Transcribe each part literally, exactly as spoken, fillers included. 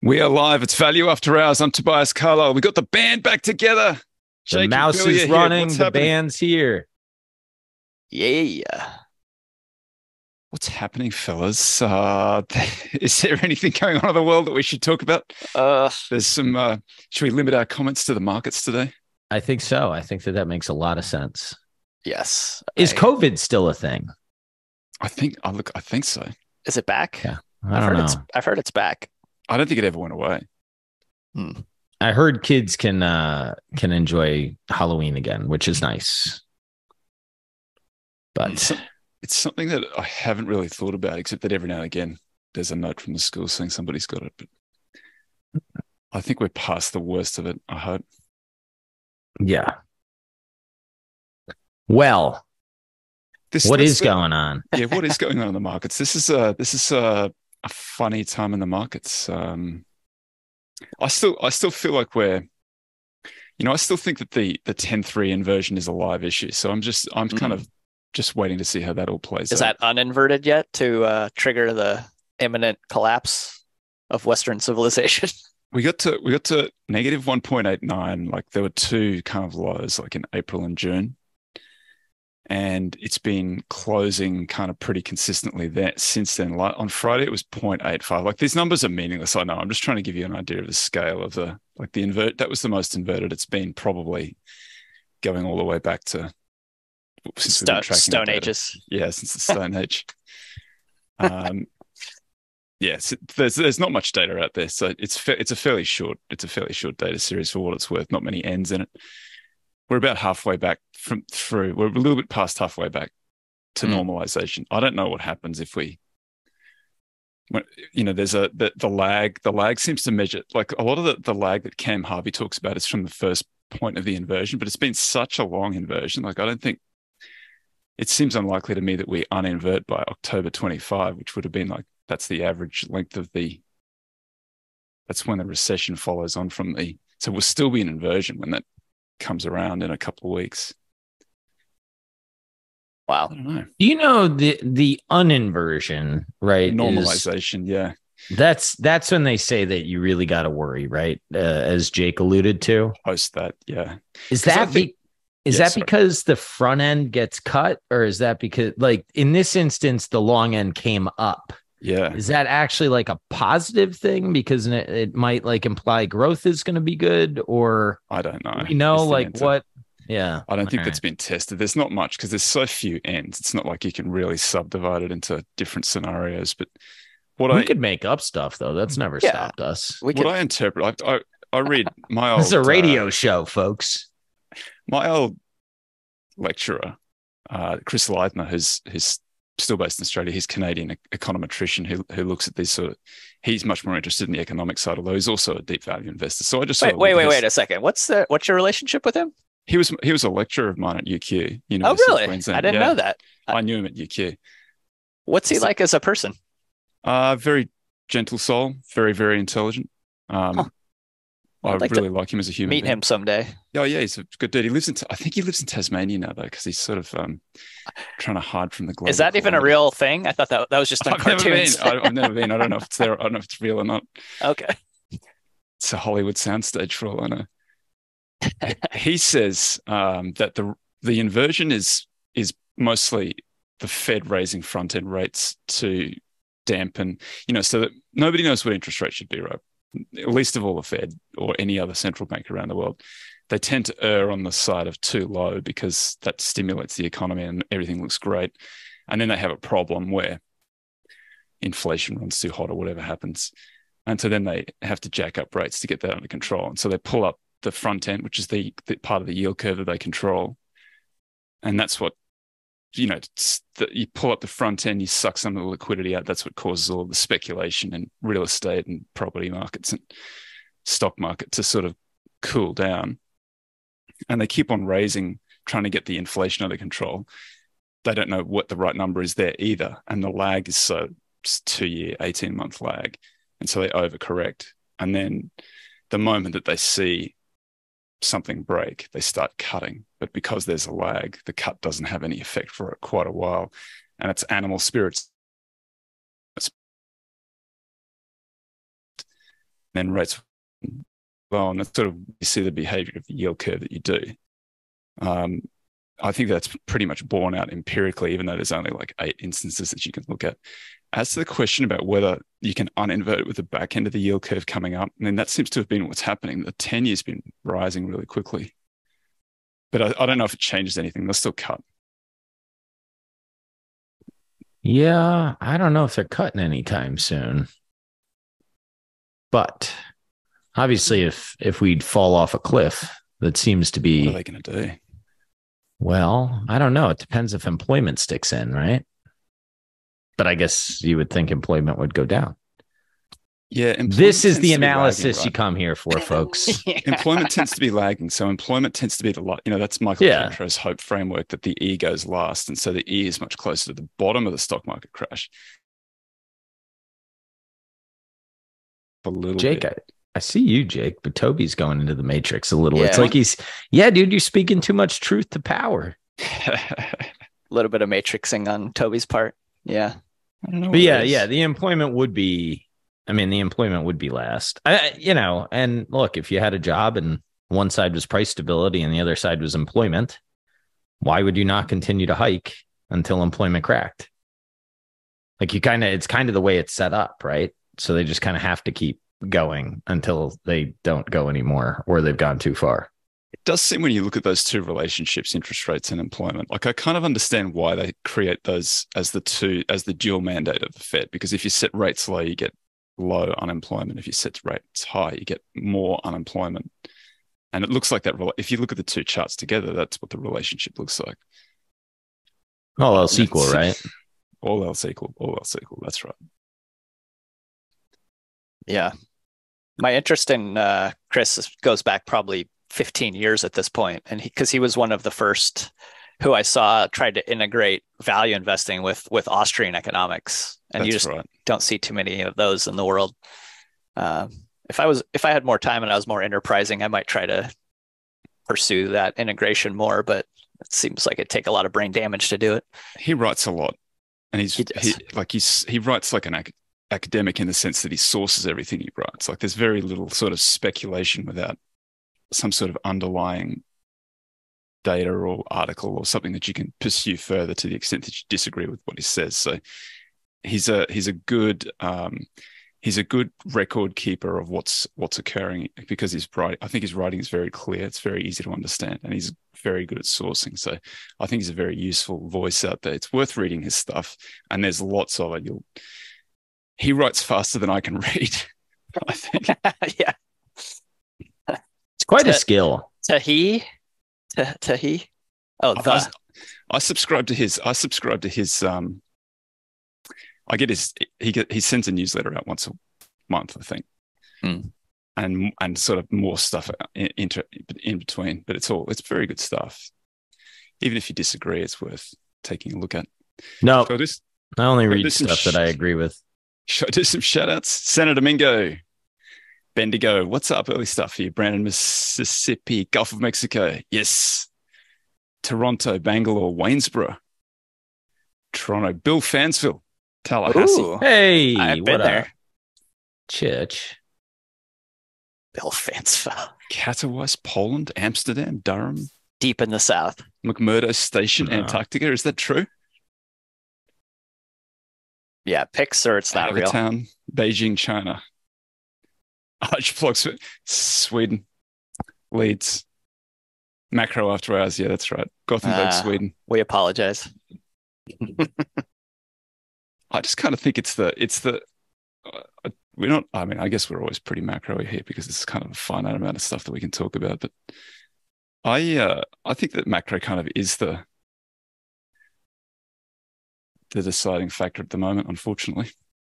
We are live. It's Value After Hours. I'm Tobias Carlisle. We got the band back together. The Jake mouse and Billy is are here. running. What's The happening? band's here. Yeah. What's happening, fellas? Uh, is there anything going on in the world that we should talk about? Uh, There's some. Uh, should we limit our comments to the markets today? I think so. I think that that makes a lot of sense. yes. Is I- COVID still a thing? I think. I look. I think so. Is it back? Yeah. I I've don't heard know. it's. I've heard it's back. I don't think it ever went away. Hmm. I heard kids can uh, can enjoy Halloween again, which is nice. But It's, it's something that I haven't really thought about, except that every now and again there's a note from the school saying somebody's got it. But I think we're past the worst of it. I hope. yeah. Well, This, what that's is the- going on? yeah, what is going on in the markets? This is uh this is uh, a funny time in the markets. Um, I still I still feel like we're, you know, I still think that the the ten three inversion is a live issue. So I'm just I'm kind Mhm. of just waiting to see how that all plays Is out. that uninverted yet to uh, trigger the imminent collapse of Western civilization? We got to we got to negative one point eight nine. Like there were two kind of lows, like in April and June. And it's been closing kind of pretty consistently there since then. Like on Friday, it was zero point eight five. Like these numbers are meaningless. I know. I'm just trying to give you an idea of the scale of the like the invert. That was the most inverted it's been, probably going all the way back to since we've been Stone, tracking the Stone data. Ages. Yeah, since the Stone Age. Um, yes, there's there's not much data out there, so it's fa- it's a fairly short it's a fairly short data series for what it's worth. Not many ends in it. We're about halfway back from through. We're a little bit past halfway back to Hmm. normalization. I don't know what happens if we, when, you know, there's a the, the lag. The lag seems to measure like a lot of the, the lag that Cam Harvey talks about is from the first point of the inversion, but it's been such a long inversion. Like I don't think it seems unlikely to me that we uninvert by October twenty-five, which would have been like that's the average length of the. That's when the recession follows on from the. So we'll still be an inversion when that comes around in a couple of weeks. Wow. I don't know. Do you know the the uninversion, right? is- Normalization, yeah. that's that's when they say that you really got to worry, right? Uh, as Jake alluded to. Post that, yeah. Is 'Cause I that think- be, is Yeah, that sorry. because the front end gets cut, or is that because, like in this instance, the long end came up? Yeah. Is that actually like a positive thing because it, it might like imply growth is going to be good, or I don't know. we know is the like answer. what? Yeah, I don't think All that's been tested. There's not much because there's so few ends. It's not like you can really subdivide it into different scenarios. But what right. I we could make up stuff though. That's never Yeah. stopped us. We what could. I interpret, I I, I read my old This is a radio uh, show, folks. my old lecturer, uh, Chris Leithner, who's who's still based in Australia. He's Canadian e- econometrician who who looks at these sort of. He's much more interested in the economic side, although he's also a deep value investor. So I just sort Wait, of wait, look wait, at his- wait a second. What's the what's your relationship with him? He was he was a lecturer of mine at U Q. Oh, University of really? Queensland. I didn't Yeah. know that. I knew him at U Q. What's he So- like as a person? Uh, very gentle soul, very, very intelligent. Um, Huh. I I'd like to really like him as a human Meet being. him someday. Oh, yeah, he's a good dude. He lives in, I think he lives in Tasmania now, though, because he's sort of um, trying to hide from the global Is that even a climate. real thing? I thought that that was just on I've never been. cartoons. I, I've never been. I don't know if it's there. I don't know if it's real or not. Okay. It's a Hollywood soundstage for all I know. He says um, that the the inversion is is mostly the Fed raising front end rates to dampen, you know, so that nobody knows what interest rate should be, right? Least of all the Fed or any other central bank around the world. They tend to err on the side of too low because that stimulates the economy and everything looks great. And then they have a problem where inflation runs too hot or whatever happens. And so then they have to jack up rates to get that under control. And so they pull up the front end, which is the, the part of the yield curve that they control. And that's what, you know, it's the, you pull up the front end, you suck some of the liquidity out. That's what causes all the speculation in real estate and property markets and stock market to sort of cool down. And they keep on raising, trying to get the inflation under control. They don't know what the right number is there either. And the lag is so it's two year, eighteen month lag. And so they overcorrect. And then the moment that they see something break, they start cutting. But because there's a lag, the cut doesn't have any effect for quite a while. And it's animal spirits then rates well, and that's sort of you see the behavior of the yield curve that you do. Um, I think that's pretty much borne out empirically, even though there's only like eight instances that you can look at. As to the question about whether you can uninvert it with the back end of the yield curve coming up, I mean, that seems to have been what's happening. The ten year's been rising really quickly. But I, I don't know if it changes anything. They'll still cut. Yeah, I don't know if they're cutting anytime soon. But obviously, if if we'd fall off a cliff, that seems to be... What are they going to do? Well, I don't know. It depends if employment sticks in, right? But I guess you would think employment would go down. Yeah. This is the analysis lagging, right? You come here for, folks. Yeah. Employment tends to be lagging. So employment tends to be the, you know, that's Michael yeah. Kentro's hope framework that the E goes last. And so the E is much closer to the bottom of the stock market crash. A little Jake, bit. I, I see you, Jake, but Toby's going into the matrix a little. Yeah. It's like he's, yeah, dude, you're speaking too much truth to power. A little bit of matrixing on Toby's part. Yeah. I don't know. But yeah, yeah, the employment would be, I mean, the employment would be last. I, you know, and look, if you had a job and one side was price stability and the other side was employment, why would you not continue to hike until employment cracked? Like you kind of, it's kind of the way it's set up, right? So they just kind of have to keep going until they don't go anymore or they've gone too far. It does seem when you look at those two relationships, interest rates and employment, like I kind of understand why they create those as the two, as the dual mandate of the Fed, because if you set rates low, you get low unemployment. If you set rates high, you get more unemployment. And it looks like that. If you look at the two charts together, that's what the relationship looks like. All else equal, right? All else equal. All else equal. That's right. Yeah. My interest in uh, Chris goes back probably fifteen years at this point, and because he, he was one of the first who I saw tried to integrate value investing with with Austrian economics, and That's you just right. don't see too many of those in the world. Uh, if I was if I had more time and I was more enterprising, I might try to pursue that integration more, but it seems like it'd take a lot of brain damage to do it. He writes a lot, and he's he, he like he's he writes like an ac- academic in the sense that he sources everything he writes. Like there's very little sort of speculation without some sort of underlying data or article or something that you can pursue further to the extent that you disagree with what he says. So he's a he's a good um, he's a good record keeper of what's what's occurring because he's writing. I think his writing is very clear. It's very easy to understand, and he's very good at sourcing. So I think he's a very useful voice out there. It's worth reading his stuff, and there's lots of it. You'll he writes faster than I can read. I think. Yeah. It's quite to, a skill. To he, to, to he. Oh, the. I, I subscribe to his. I subscribe to his. Um, I get his. He get. He sends a newsletter out once a month, I think, mm. and and sort of more stuff in, in in between. But it's all. It's very good stuff. Even if you disagree, it's worth taking a look at. No, so this, I only read stuff sh- that I agree with. Should I do some shout outs? Senator Mingo. Bendigo, what's up? Early stuff here. Brandon, Mississippi, Gulf of Mexico. Yes. Toronto, Bangalore, Waynesboro. Toronto, Bill Fansville, Tallahassee. Ooh, hey, I've what been up? there. Church. Bill Fansville. Katowice, Poland, Amsterdam, Durham. Deep in the south. McMurdo Station, No. Antarctica. Is that true? Yeah, pics or it's not real. Town, Beijing, China. Archblocks, Sweden, Leeds, Macro After Hours. Yeah, that's right. Gothenburg, Uh, Sweden. We apologize. I just kind of think it's the it's the uh, we're not. I mean, I guess we're always pretty macro here because it's kind of a finite amount of stuff that we can talk about. But I uh, I think that macro kind of is the the deciding factor at the moment, unfortunately.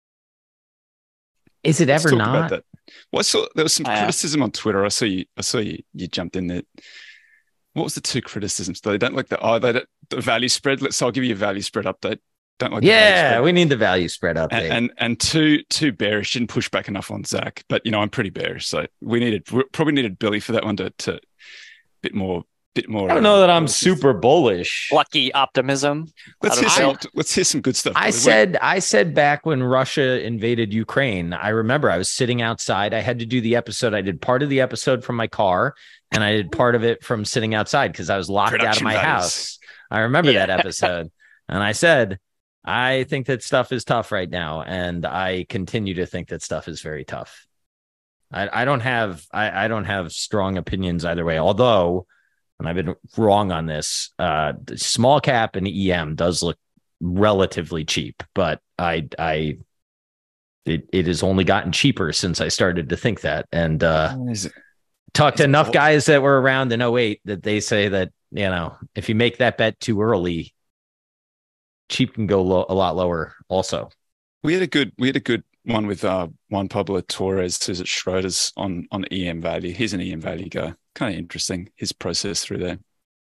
Is it Let's ever talk not? about that. Well, I saw there was some Uh, criticism on Twitter. I saw you. I saw you. You jumped in there. What was the two criticisms? They don't like the oh, they don't, the value spread. Let's. So I'll give you a value spread update. Don't like. The value Yeah, spread. we need the value spread update. And, and and two two bearish. Didn't push back enough on Zach, but you know I'm pretty bearish, so we needed we probably needed Billy for that one to to bit more bit more. I don't know that I'm super bullish. Lucky optimism. Let's hear some. Let's hear some good stuff. I said, I said back when Russia invaded Ukraine, I remember I was sitting outside. I had to do the episode. I did part of the episode from my car, and I did part of it from sitting outside because I was locked Production out of my values. house. I remember yeah. that episode, and I said, I think that stuff is tough right now, and I continue to think that stuff is very tough. I, I don't have, I, I don't have strong opinions either way. Although, and I've been wrong on this, uh, small cap and E M does look relatively cheap, but I, I, it, it has only gotten cheaper since I started to think that, and uh, talked to enough guys that were around in oh eight that they say that, you know, if you make that bet too early, cheap can go low, a lot lower also. We had a good, we had a good one with uh, Juan Pablo Torres, who's at Schroders on, on E M value. He's an E M value guy. Kind of interesting, his process through there.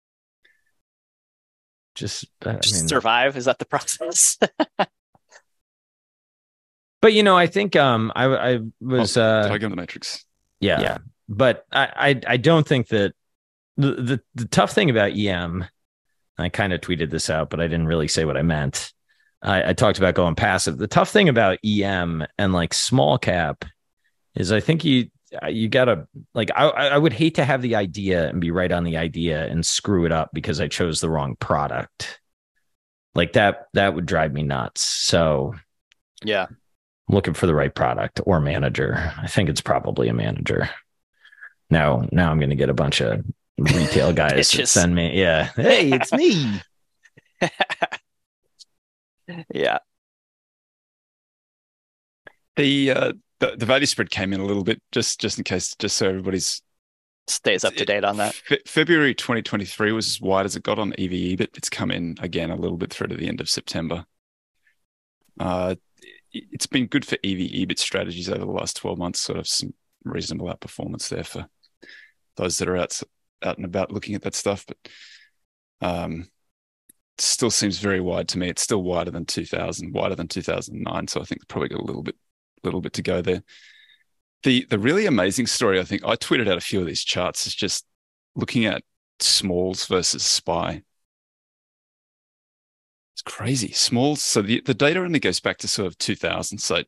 Just, I Just mean, survive. Is that the process? But, you know, I think um, I, I was... Oh, uh, did I go in the Matrix? Yeah. yeah. But I, I, I don't think that the, the, the tough thing about E M, I kind of tweeted this out, but I didn't really say what I meant. I, I talked about going passive. The tough thing about E M and like small cap is I think you you gotta like I, I would hate to have the idea and be right on the idea and screw it up because I chose the wrong product. Like that that would drive me nuts. So yeah, I'm looking for the right product or manager. I think it's probably a manager. Now now I'm gonna get a bunch of retail guys to just... send me. Yeah, hey, it's me. Yeah. The, uh, the the value spread came in a little bit, just just in case, just so everybody's stays up to date on that. Fe- February twenty twenty-three was as wide as it got on E V E, but it's come in again a little bit through to the end of September. Uh, it's been good for E V E, but strategies over the last twelve months, sort of some reasonable outperformance there for those that are out out and about looking at that stuff, but um. Still seems very wide to me. It's still wider than two thousand, wider than two thousand nine. So I think probably got a little bit, little bit to go there. The the really amazing story, I think I tweeted out a few of these charts, is just looking at smalls versus S P Y. It's crazy. Smalls. So the, the data only goes back to sort of two thousand. So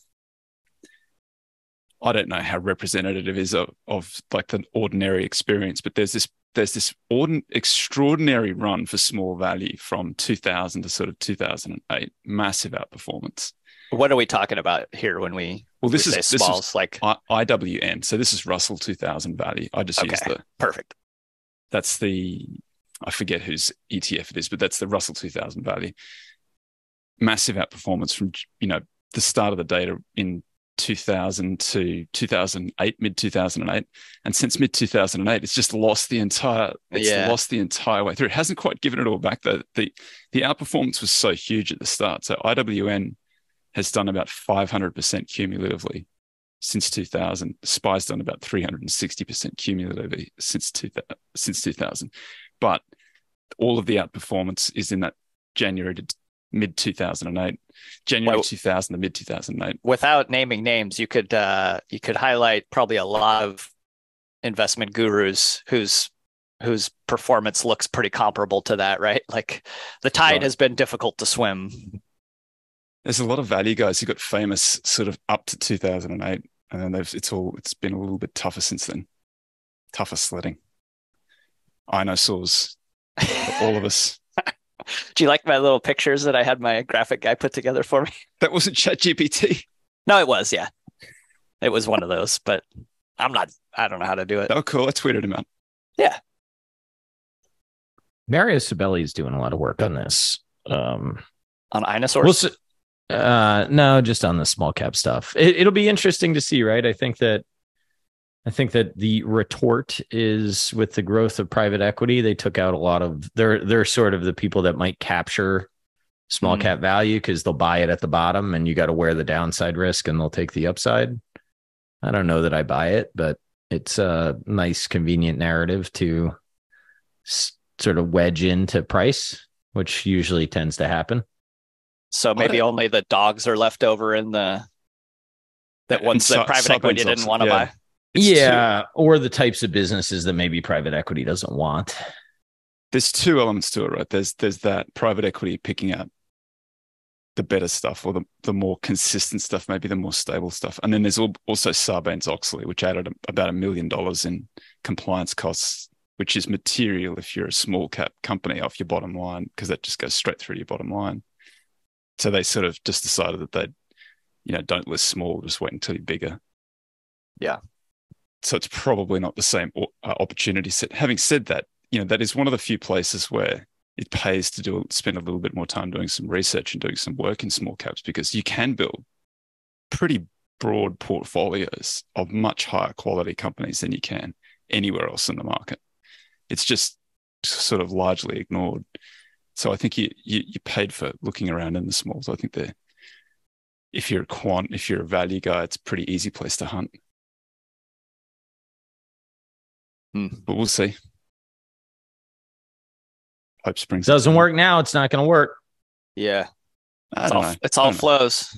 I don't know how representative it is of, of like the ordinary experience, but there's this there's this ordin- extraordinary run for small value from two thousand to sort of two thousand eight, massive outperformance. What are we talking about here when we well this we is say this smalls, is like I, IWN, so this is Russell two thousand value. I just okay, use the perfect. That's the I forget whose E T F it is, but that's the Russell two thousand value. Massive outperformance from, you know, the start of the data in two thousand to two thousand eight, mid two thousand eight, and since mid two thousand eight, it's just lost the entire. It's yeah. lost the entire way through. It hasn't quite given it all back. The the the outperformance was so huge at the start. So I W N has done about five hundred percent cumulatively since two thousand. S P Y's done about three hundred sixty percent cumulatively since two thousand. Since two thousand, but all of the outperformance is in that January to mid two thousand eight, January well, two thousand to mid two thousand eight. Without naming names, you could uh, you could highlight probably a lot of investment gurus whose whose performance looks pretty comparable to that, right? Like the tide right. has been difficult to swim. There's a lot of value guys who got famous sort of up to two thousand eight, and then they've it's all it's been a little bit tougher since then. Tougher sledding. Dinosaurs, all of us. Do you like my little pictures that I had my graphic guy put together for me? That wasn't ChatGPT. No, it was, yeah. It was one of those, but I'm not, I don't know how to do it. Oh, cool. I tweeted him out. Yeah. Mario Sabelli is doing a lot of work on this. Um, on Inosaurs? Well, uh, no, just on the small cap stuff. It, it'll be interesting to see, right? I think that I think that the retort is with the growth of private equity. They took out a lot of they're they're sort of the people that might capture small mm. cap value because they'll buy it at the bottom and you got to wear the downside risk and they'll take the upside. I don't know that I buy it, but it's a nice, convenient narrative to s- sort of wedge into price, which usually tends to happen. So maybe only the dogs are left over in the that ones that private equity didn't want to yeah. buy. It's yeah, or the types of businesses that maybe private equity doesn't want. There's two elements to it, right? There's there's that private equity picking out the better stuff or the, the more consistent stuff, maybe the more stable stuff. And then there's also Sarbanes-Oxley, which added about a million dollars in compliance costs, which is material if you're a small cap company off your bottom line, because that just goes straight through to your bottom line. So they sort of just decided that they'd, you know, don't list small, just wait until you're bigger. Yeah. So it's probably not the same uh, opportunity set. Having said that, you know, that is one of the few places where it pays to do spend a little bit more time doing some research and doing some work in small caps, because you can build pretty broad portfolios of much higher quality companies than you can anywhere else in the market. It's just sort of largely ignored. So I think you you you paid for looking around in the smalls. I think they're, if you're a quant, if you're a value guy, it's a pretty easy place to hunt. Hmm. But we'll see. Hope springs. Doesn't work now. It's not going to work. Yeah. I It's don't all, know. it's I all don't know. flows.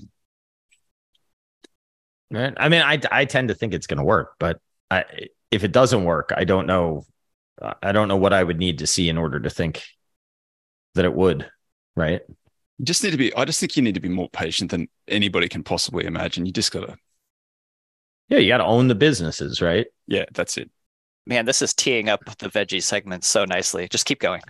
Right? I mean, I I tend to think it's going to work, but I, if it doesn't work, I don't know. I don't know what I would need to see in order to think that it would. Right? You just need to be. I just think you need to be more patient than anybody can possibly imagine. You just gotta. Yeah, you got to own the businesses, right? Yeah, that's it. Man, this is teeing up the veggie segment so nicely. Just keep going.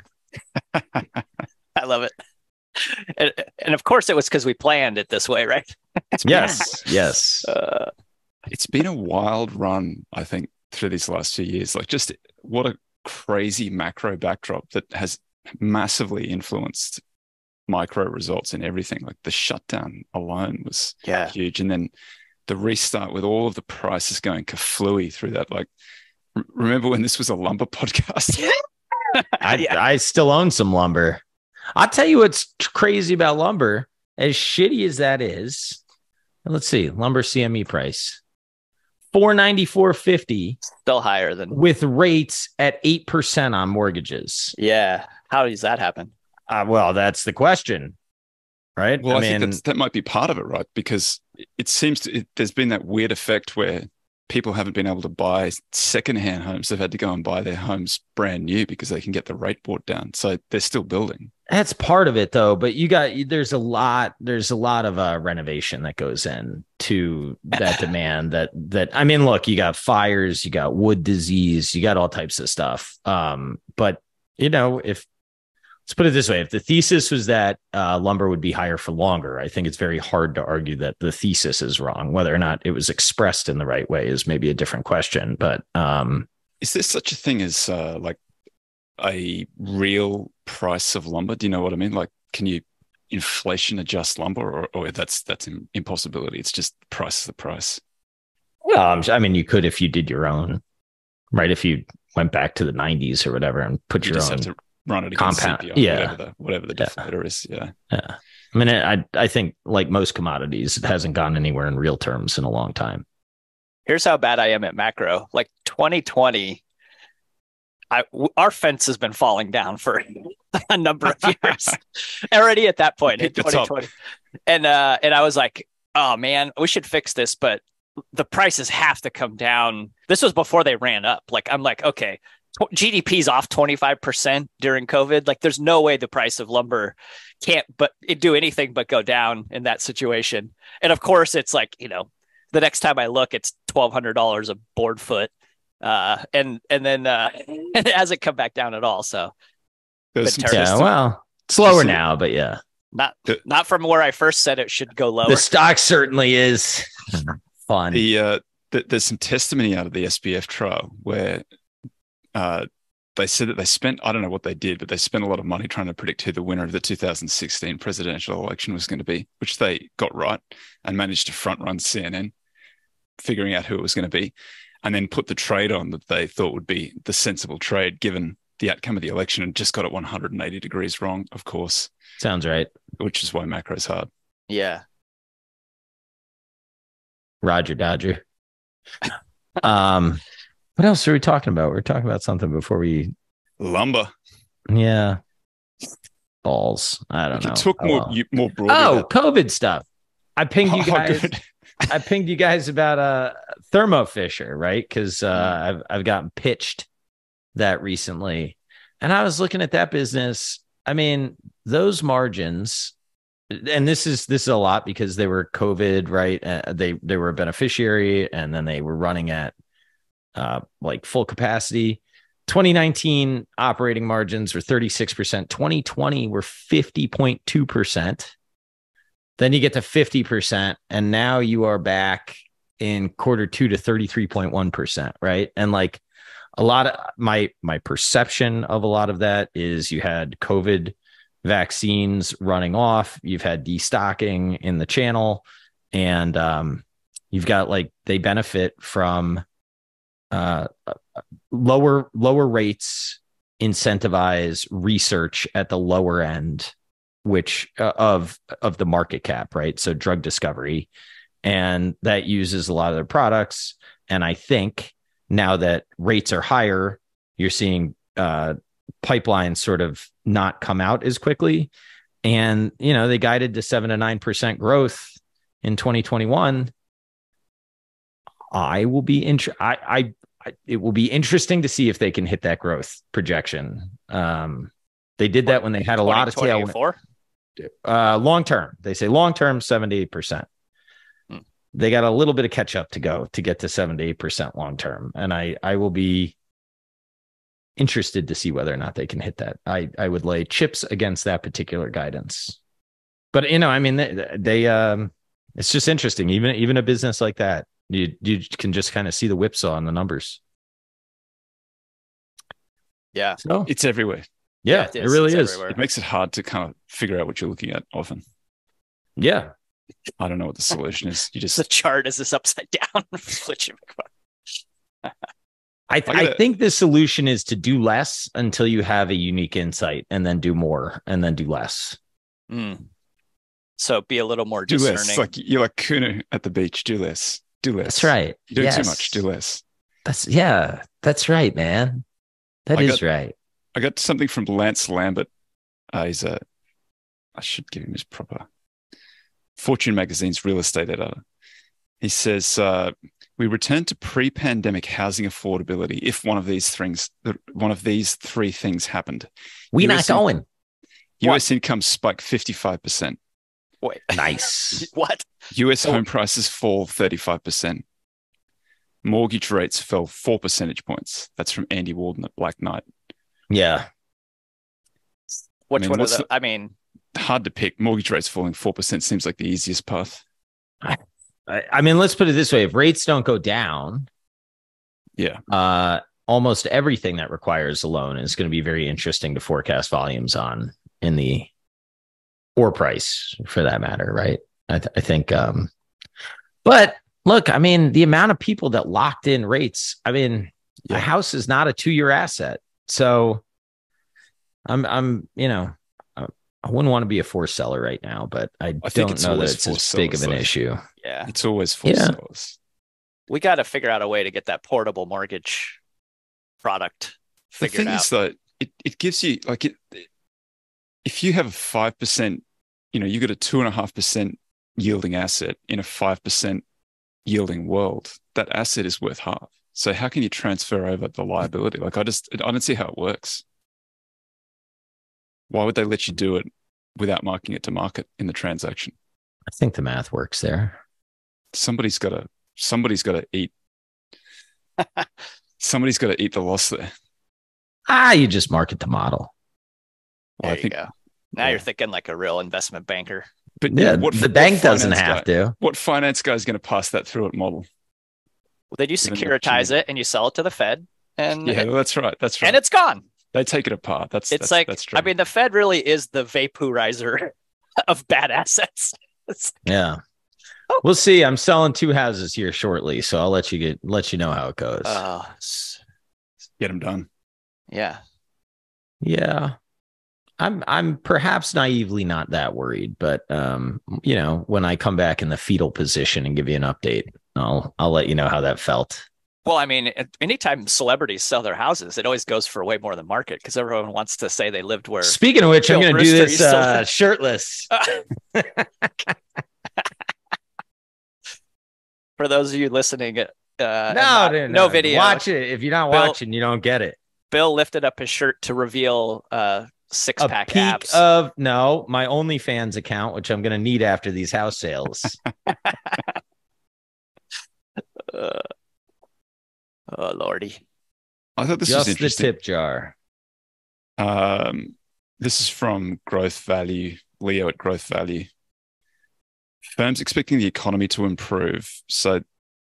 I love it. And, and of course, it was because we planned it this way, right? Yes, yes. Uh, It's been a wild run, I think, through these last few years. Like, just what a crazy macro backdrop that has massively influenced micro results in everything. Like the shutdown alone was yeah. huge, and then the restart with all of the prices going kaflooey through that. Like, r- remember when this was a lumber podcast? I, Yeah. I still own some lumber. I'll tell you what's crazy about lumber. As shitty as that is, let's see, lumber C M E price four ninety-four fifty Still higher than. with rates at eight percent on mortgages. Yeah. How does that happen? Uh, well, that's the question, right? Well, I, I think mean, that's, that might be part of it, right? Because it- it seems to, it, there's been that weird effect where people haven't been able to buy secondhand homes. They've had to go and buy their homes brand new because they can get the rate brought down. So they're still building. that's part of it, though. But you got there's a lot there's a lot of uh, renovation that goes in to that demand. That that I mean, look, you got fires, you got wood disease, you got all types of stuff. Um, but you know, if let's put it this way, if the thesis was that uh, lumber would be higher for longer, I think it's very hard to argue that the thesis is wrong. Whether or not it was expressed in the right way is maybe a different question. But um, Is there such a thing as uh, like a real price of lumber? Do you know what I mean? Like, can you inflation adjust lumber, or, or that's that's an impossibility? It's just price is the price. um, I mean, you could if you did your own, right? If you went back to the nineties or whatever and put You your just own. have to run it against compound- C P I, yeah. whatever the whatever the Yeah. deflator is. Yeah. Yeah. I mean, I I think like most commodities, it hasn't gone anywhere in real terms in a long time. Here's how bad I am at macro. Like twenty twenty, I w- our fence has been falling down for a number of years already at that point in Pick the top. twenty twenty. And uh, and I was like, oh man, we should fix this, but the prices have to come down. This was before they ran up. Like I'm like, okay, tw- G D P's off twenty-five percent during COVID. Like there's no way the price of lumber can't but it do anything but go down in that situation. And of course, it's like, you know, the next time I look, it's twelve hundred dollars a board foot. Uh, and and then uh, and it hasn't come back down at all. So There's But some Yeah, testing- well, slower Just- now, but yeah, not The- not from where I first said it should go lower. the stock certainly is fun. The uh, th- there's some testimony out of the S B F trial where uh, they said that they spent, I don't know what they did, but they spent a lot of money trying to predict who the winner of the two thousand sixteen presidential election was going to be, which they got right and managed to front run C N N, figuring out who it was going to be, and then put the trade on that they thought would be the sensible trade given the outcome of the election, and just got it one hundred eighty degrees wrong, of course, Sounds right. which is why macro is hard. Yeah. Roger Dodger. um, what else are we talking about? We were talking about something before we. Lumber. Yeah. Balls. I don't If know. you took Oh, more well. you, more broadly. Oh, that- COVID stuff. I pinged you Oh, guys. good. I pinged you guys about uh Thermo Fisher, right? Because uh, I've I've gotten pitched that recently, and I was looking at that business. I mean, those margins, and this is this is a lot because they were COVID, right? Uh, they they were a beneficiary, and then they were running at uh, like full capacity. twenty nineteen operating margins were thirty-six percent. twenty twenty were fifty point two percent. Then you get to fifty percent, and now you are back in quarter two to thirty-three point one percent, right? And like a lot of my my perception of a lot of that is you had COVID vaccines running off, you've had destocking in the channel, and um, you've got like they benefit from uh, lower lower rates incentivize research at the lower end, which uh, of of the market cap, right? So drug discovery, and that uses a lot of their products. And I think now that rates are higher, you're seeing uh, pipelines sort of not come out as quickly. And you know they guided to seven to nine percent growth in twenty twenty-one. I will be int- I, I I it will be interesting to see if they can hit that growth projection. Um, they did that when they had a lot of tailwind. Uh, long term, they say long term, seventy-eight percent. Hmm. They got a little bit of catch up to go to get to seventy-eight percent long term. And I, I will be interested to see whether or not they can hit that. I, I would lay chips against that particular guidance. But, you know, I mean, they, they um, it's just interesting. Even, even a business like that, you, you can just kind of see the whipsaw on the numbers. Yeah. So It's everywhere. Yeah, yeah, it, it really is. Everywhere. It makes it hard to kind of figure out what you're looking at often. Yeah. I don't know what the solution is. You just the chart is this upside down. I, th- I think the solution is to do less until you have a unique insight, and then do more, and then do less. Mm. So be a little more do discerning. less. Like you're like Kuno at the beach. Do less. Do less. That's right. You do yes. too much. Do less. That's yeah. That's right, man. That I is got, right. I got something from Lance Lambert. Uh, he's a. I should give him his proper. Fortune magazine's real estate editor. He says uh, we return to pre-pandemic housing affordability if one of these things, one of these three things happened. We're not going. In, U S income spike fifty-five percent. Wait, nice. What? U S home prices fall thirty-five percent. Mortgage rates fell four percentage points. That's from Andy Walden at Black Knight. Yeah. Which I mean, one of the, the, I mean, hard to pick. Mortgage rates falling four percent seems like the easiest path. I, I mean, let's put it this way. If rates don't go down, yeah, uh, almost everything that requires a loan is going to be very interesting to forecast volumes on in the, or price for that matter. Right. I, th- I think, um, but look, I mean, the amount of people that locked in rates, I mean, yeah. a house is not a two-year asset. So I'm, I'm, you know, I wouldn't want to be a forced seller right now, but I, I don't know that it's as big of an sellers. issue. Yeah. It's always forced yeah. sellers. We got to figure out a way to get that portable mortgage product figured the thing out. Is that it, it gives you like it, if you have a five percent, you know, you got a two and a half percent yielding asset in a five percent yielding world, that asset is worth half. So how can you transfer over the liability? Like I just, I don't see how it works. Why would they let you do it without marking it to market in the transaction? I think the math works there. Somebody's got to, somebody's got to eat. somebody's got to eat the loss there. Ah, you just market the model. There Well, I you think, go. Now yeah. you're thinking like a real investment banker. But yeah, what, the bank what doesn't have guy, to. What finance guy is going to pass that through at model? Well, then you securitize it and you sell it to the Fed, and yeah, it, that's right. That's right. and it's gone. They take it apart. That's it's that's, like that's true. I mean, the Fed really is the vaporizer of bad assets. Yeah, oh. We'll see. I'm selling two houses here shortly, so I'll let you get let you know how it goes. Uh, Get them done. Yeah, yeah. I'm I'm perhaps naively not that worried, but um, you know, when I come back in the fetal position and give you an update, I'll I'll let you know how that felt. Well, I mean, anytime celebrities sell their houses, it always goes for way more than market because everyone wants to say they lived where. Speaking of which, Bill I'm going to do this uh, shirtless. For those of you listening, uh, No, not, no, no no video. Watch it if you're not Bill- watching. If you're not Bill- watching, you don't get it. Bill lifted up his shirt to reveal uh, six A pack peek abs. of no, my OnlyFans account, which I'm going to need after these house sales. uh, oh lordy! I thought this Just was the interesting. tip jar. Um, this is from Growth Value, Leo at Growth Value. Firms expecting the economy to improve. So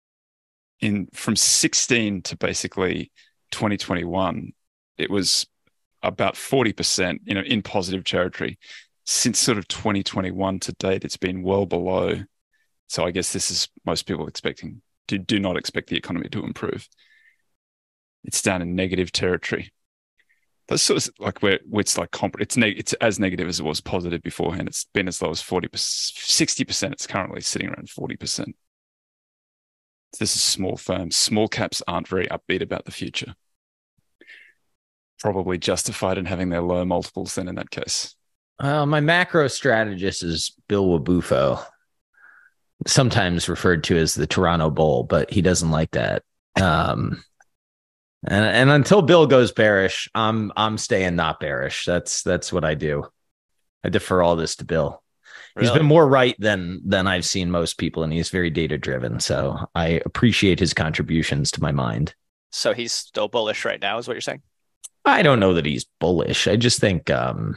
in from sixteen to basically twenty twenty-one, it was about forty percent, you know, in positive territory. Since sort of twenty twenty-one to date, it's been well below. So I guess this is most people expecting do, do not expect the economy to improve. It's down in negative territory. That's sort of like where, where it's like comp- it's neg- it's as negative as it was positive beforehand. It's been as low as forty percent, sixty percent. It's currently sitting around forty percent. This is small firms. Small caps aren't very upbeat about the future. Probably justified in having their low multiples then in that case. Uh, my macro strategist is Bill Wabufo, sometimes referred to as the Toronto Bull, but he doesn't like that. Um, and and until Bill goes bearish, I'm I'm staying not bearish. That's that's what I do. I defer all this to Bill. He's Really? been more right than than I've seen most people, and he's very data driven. So I appreciate his contributions to my mind. So he's still bullish right now, is what you're saying? I don't know that he's bullish. I just think um,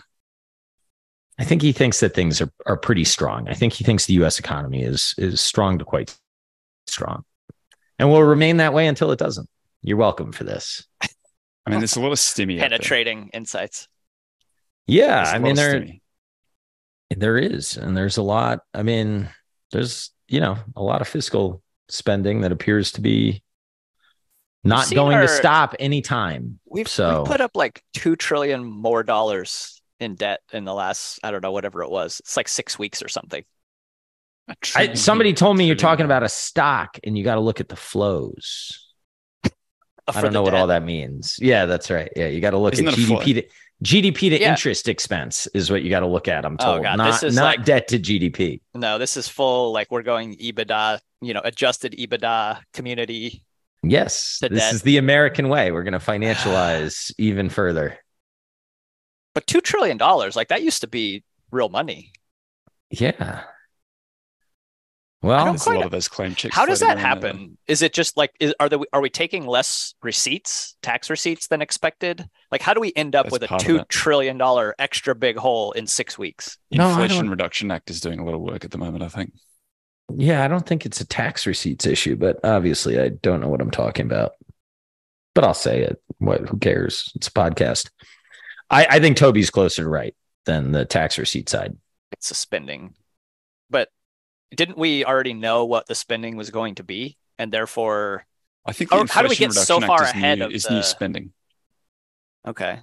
I think he thinks that things are, are pretty strong. I think he thinks the U S economy is is strong to quite strong, and will remain that way until it doesn't. You're welcome for this. I mean, there's a lot of stimmy out there. Penetrating insights. Yeah, There's a I lot mean of there stimmy. there is, and there's a lot. I mean, there's you know a lot of fiscal spending that appears to be not seen going our- to stop anytime. We've, So- we've put up like two trillion more dollars in debt in the last, I don't know, whatever it was. It's like six weeks or something. A I, trillion somebody here, told me you're trillion talking there. about a stock, and you got to look at the flows. I For don't the know what all debt. that means. Yeah, that's right. Yeah, you got to look Isn't at that a G D P to G D P to Yeah. interest expense is what you got to look at. I'm Oh, told, God, not this is not like- debt to G D P. No, this is full, like we're going EBITDA, you know, adjusted EBITDA community. Yes, To this debt. is the American way. We're going to financialize even further. But two trillion dollars, like that used to be real money. Yeah. I Well, don't There's a quite- lot of those claim checks. How does that floating around there. happen? Is it just like is, are there are we taking less receipts, tax receipts than expected? Like how do we end up That's with a part of two it. trillion dollar extra big hole in six weeks? No, I Inflation don't- Reduction Act is doing a lot of work at the moment, I think. yeah, I don't think it's a tax receipts issue, but obviously I don't know what I'm talking about. But I'll say it. What? Who cares? It's a podcast. I, I think Toby's closer to right than the tax receipt side. It's a spending. But didn't we already know what the spending was going to be? And therefore, I think the Or how do we Inflation get so Reduction far Act is ahead new, of is the- new spending. okay.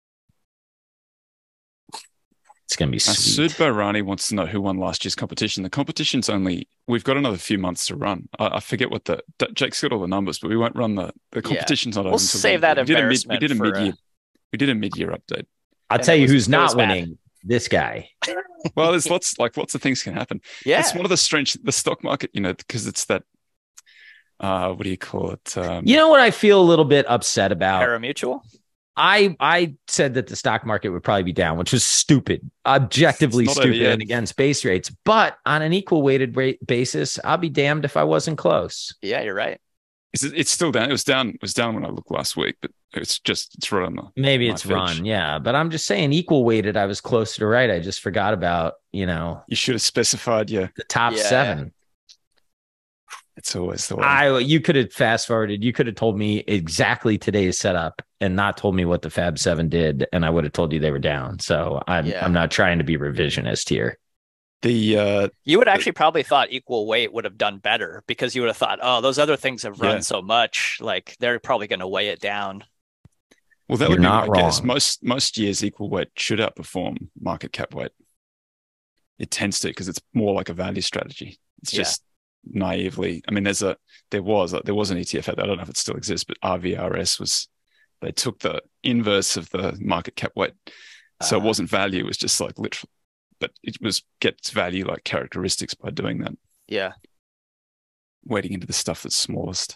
It's going to be Now, sweet. Sud Barani wants to know who won last year's competition. The competition's only, we've got another few months to run. I, I forget what the, Jake's got all the numbers, but we won't run the, the competition's not We'll over until save the- that we did a mid, we embarrassment did a for, uh, mid-year, we did a mid-year update. I'll and tell it you was- who's it was not bad. winning. This guy. Well, there's lots, like lots of things can happen. Yeah. It's one of the strange, the stock market, you know, because it's that, uh, what do you call it? Um, You know what I feel a little bit upset about? Paramutual? I I said that the stock market would probably be down, which was stupid, objectively It's not over stupid yet. and against base rates. But on an equal weighted rate basis, I'll be damned if I wasn't close. Yeah, you're right. It's, it's still down. It was down. It was down when I looked last week, but it's just it's right on the. Maybe My it's fetch. run, yeah. But I'm just saying, equal weighted, I was closer to right. I just forgot about you know You should have specified. Yeah, the top Yeah. seven. it's always the way. I you could have fast forwarded. You could have told me exactly today's setup and not told me what the Fab Seven did, and I would have told you they were down. So I'm Yeah. I'm not trying to be revisionist here. the uh, You would actually probably thought equal weight would have done better because you would have thought, oh, those other things have run Yeah. so much, like they're probably going to weigh it down. well, that You're would be not my guess. wrong. Most most years, equal weight should outperform market cap weight. It tends to because it's more like a value strategy. It's Yeah. just naively. I mean, there's a there was a, there was an E T F out there. I don't know if it still exists, but R V R S was they took the inverse of the market cap weight, so it Uh, wasn't value. It was just like literal, but it was gets value like characteristics by doing that. Yeah. weighting into the stuff that's smallest.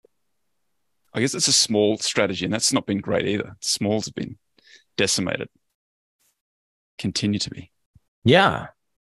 I guess it's a small strategy, and that's not been great either. Smalls have been decimated. Continue to be. Yeah.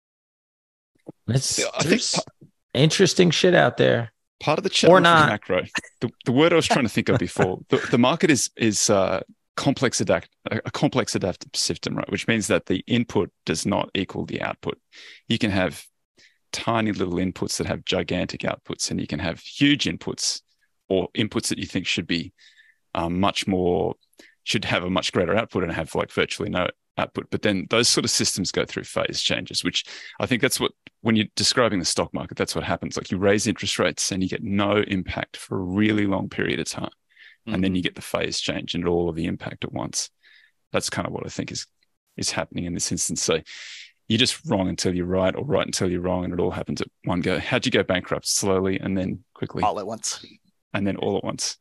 It's, I think part, interesting shit out there. Part of the challenge with macro, the, the word I was trying to think of before, the, the market is is uh, complex adapt a complex adaptive system, right? Which means that the input does not equal the output. You can have tiny little inputs that have gigantic outputs, and you can have huge inputs or inputs that you think should be um, much more, should have a much greater output and have like virtually no output. But then those sort of systems go through phase changes, which I think that's what, when you're describing the stock market, that's what happens. Like you raise interest rates and you get no impact for a really long period of time. Mm-hmm. And then you get the phase change and all of the impact at once. That's kind of what I think is, is happening in this instance. So you're just wrong until you're right, or right until you're wrong, and it all happens at one go. How'd you go bankrupt? Slowly and then quickly? All at once. And then all at once.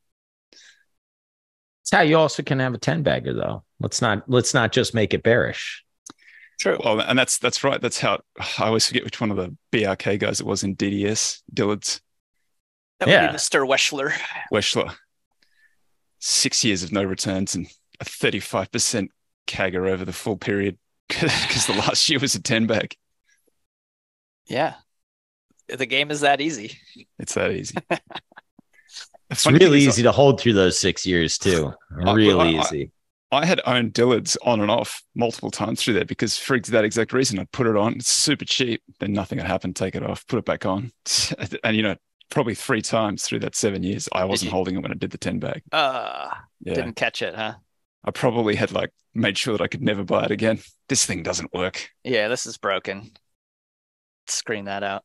It's how you also can have a ten bagger, though. Let's not let's not just make it bearish. True. Well, and that's that's right. That's how I always forget which one of the B R K guys it was in D D S, Dillard's. That would yeah. be Mister Weschler. Weschler. Six years of no returns and a thirty-five percent C A G R over the full period because the last year was a ten bag. Yeah. The game is that easy. It's that easy. It's really easy I, to hold through those six years too. Really I, easy. I, I had owned Dillard's on and off multiple times through there because for that exact reason, I'd put it on. It's super cheap. Then nothing had happened. Take it off, put it back on. And, you know, probably three times through that seven years, I wasn't holding it when I did the ten bag. Uh, yeah. Didn't catch it, huh? I probably had like made sure that I could never buy it again. This thing doesn't work. Yeah, this is broken. Screen that out.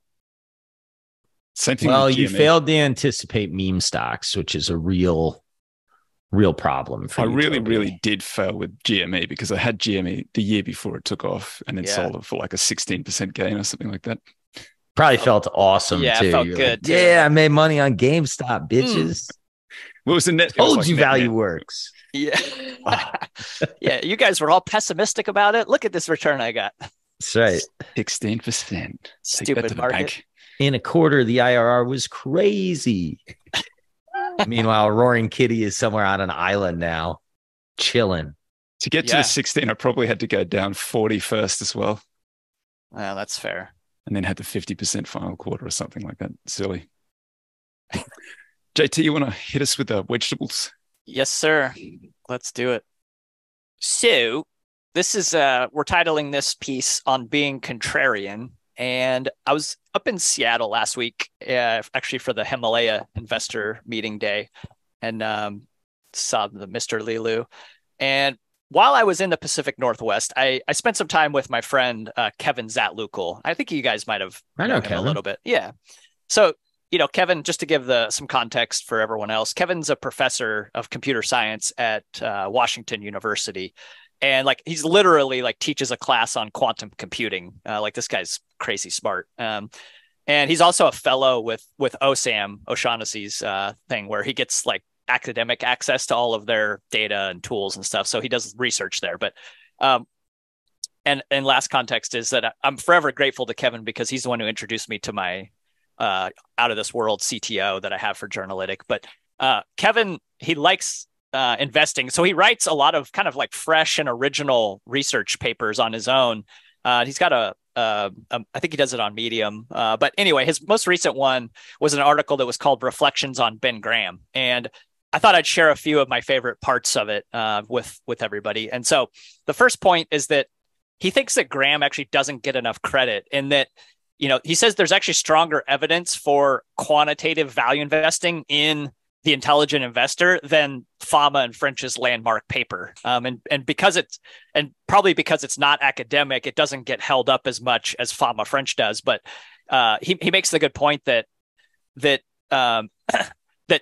Same thing. Well, you failed to anticipate meme stocks, which is a real, real problem for I you, really, Toby. really did fail with G M E because I had G M E the year before it took off and then yeah. sold it for like a sixteen percent gain or something like that. Probably felt awesome yeah, too. Yeah, felt You're good. Like, too. Yeah, I made money on GameStop, bitches. Mm. What was the net? Told like you net, value net. works. Yeah. Yeah, you guys were all pessimistic about it. Look at this return I got. That's right. sixteen percent. Stupid market. Bank. In a quarter, the I R R was crazy. Meanwhile, Roaring Kitty is somewhere on an island now, chilling. To get to Yeah. the sixteen, I probably had to go down forty first as well. Well, that's fair. And then had the fifty percent final quarter or something like that. Silly. J T, you want to hit us with the vegetables? Yes, sir. Let's do it. So this is, uh, we're titling this piece on being contrarian. And I was up in Seattle last week, uh, actually for the Himalaya investor meeting day, and um, saw the Mister Lilu. And while I was in the Pacific Northwest, I, I spent some time with my friend, uh, Kevin Zatlukal. I think you guys might have I know known him Kevin. a little bit. Yeah. So, you know, Kevin, just to give the some context for everyone else, Kevin's a professor of computer science at uh, Washington University. And like, he's literally like teaches a class on quantum computing. Uh, like this guy's crazy smart. Um, and he's also a fellow with, with O SAM, O'Shaughnessy's uh, thing, where he gets like academic access to all of their data and tools and stuff. So he does research there. But, um, and, and last context is that I'm forever grateful to Kevin because he's the one who introduced me to my uh, out of this world C T O that I have for Journalytic. But uh, Kevin, he likes Uh, investing. So he writes a lot of kind of like fresh and original research papers on his own. Uh, he's got a, uh, um, I think he does it on Medium. Uh, but anyway, his most recent one was an article that was called Reflections on Ben Graham. And I thought I'd share a few of my favorite parts of it uh, with, with everybody. And so the first point is that he thinks that Graham actually doesn't get enough credit in that, you know, he says there's actually stronger evidence for quantitative value investing in The Intelligent Investor than Fama and French's landmark paper. Um, and, and because it's, and probably because it's not academic, it doesn't get held up as much as Fama French does. But uh, he, he makes the good point that, that, um, that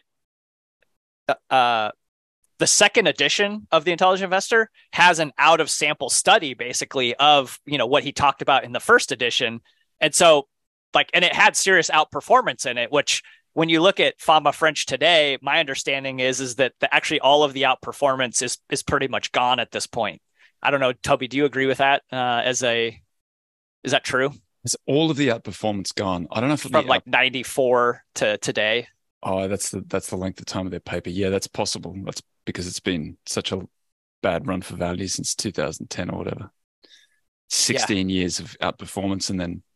uh, the second edition of The Intelligent Investor has an out of sample study basically of, you know, what he talked about in the first edition. And so like, and it had serious outperformance in it, which, when you look at Fama French today, my understanding is, is that the, actually all of the outperformance is is pretty much gone at this point. I don't know, Toby, do you agree with that? Uh, as a, is that true? Has all of the outperformance gone? I don't know if from like ninety-four to today. Oh, that's the that's the length of time of their paper. Yeah, that's possible. That's because it's been such a bad run for value since two thousand ten or whatever. sixteen yeah. years of outperformance, and then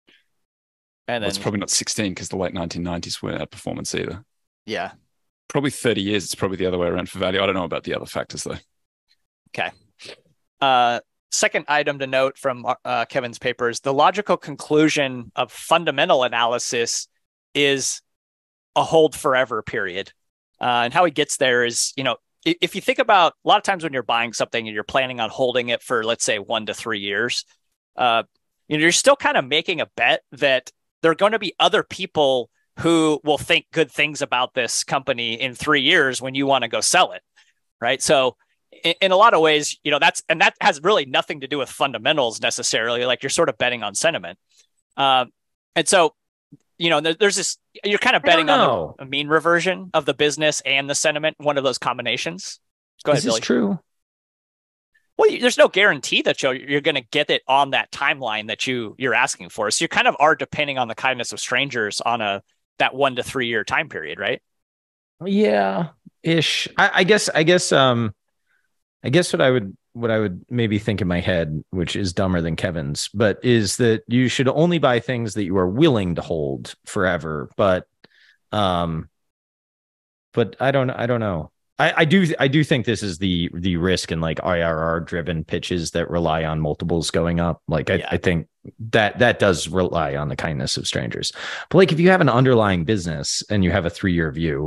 and well, then it's probably not sixteen because the late nineteen nineties weren't outperformance either. Yeah. Probably thirty years. It's probably the other way around for value. I don't know about the other factors though. Okay. Uh, second item to note from uh, Kevin's papers, the logical conclusion of fundamental analysis is a hold forever period. Uh, and how he gets there is, you know, if, if you think about a lot of times when you're buying something and you're planning on holding it for, let's say, one to three years, uh, you know, you're still kind of making a bet that there are going to be other people who will think good things about this company in three years when you want to go sell it, right? So in, in a lot of ways, you know, that's, and that has really nothing to do with fundamentals necessarily. Like you're sort of betting on sentiment. Um, and so, you know, there, there's this, you're kind of betting on the, a mean reversion of the business and the sentiment, one of those combinations. Go ahead, Is this Billy. true? Well, there's no guarantee that you're, you're going to get it on that timeline that you, you're asking for. So you kind of are depending on the kindness of strangers on a, that one to three year time period, right? Yeah, ish. I, I guess, I guess, um, I guess what I would, what I would maybe think in my head, which is dumber than Kevin's, but is that you should only buy things that you are willing to hold forever. But, um, but I don't, I don't know. I, I do, I do think this is the the risk in like I R R driven pitches that rely on multiples going up. Like I, yeah. I think that that does rely on the kindness of strangers. But like if you have an underlying business and you have a three year view,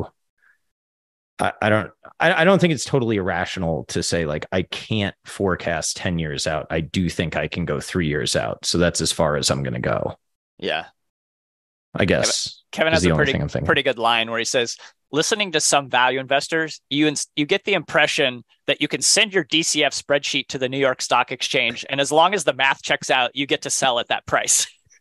I, I don't, I, I don't think it's totally irrational to say like I can't forecast ten years out. I do think I can go three years out. So that's as far as I'm going to go. Yeah, I guess Kevin, Kevin has a pretty pretty good line where he says, listening to some value investors, you you get the impression that you can send your D C F spreadsheet to the New York Stock Exchange, and as long as the math checks out, you get to sell at that price.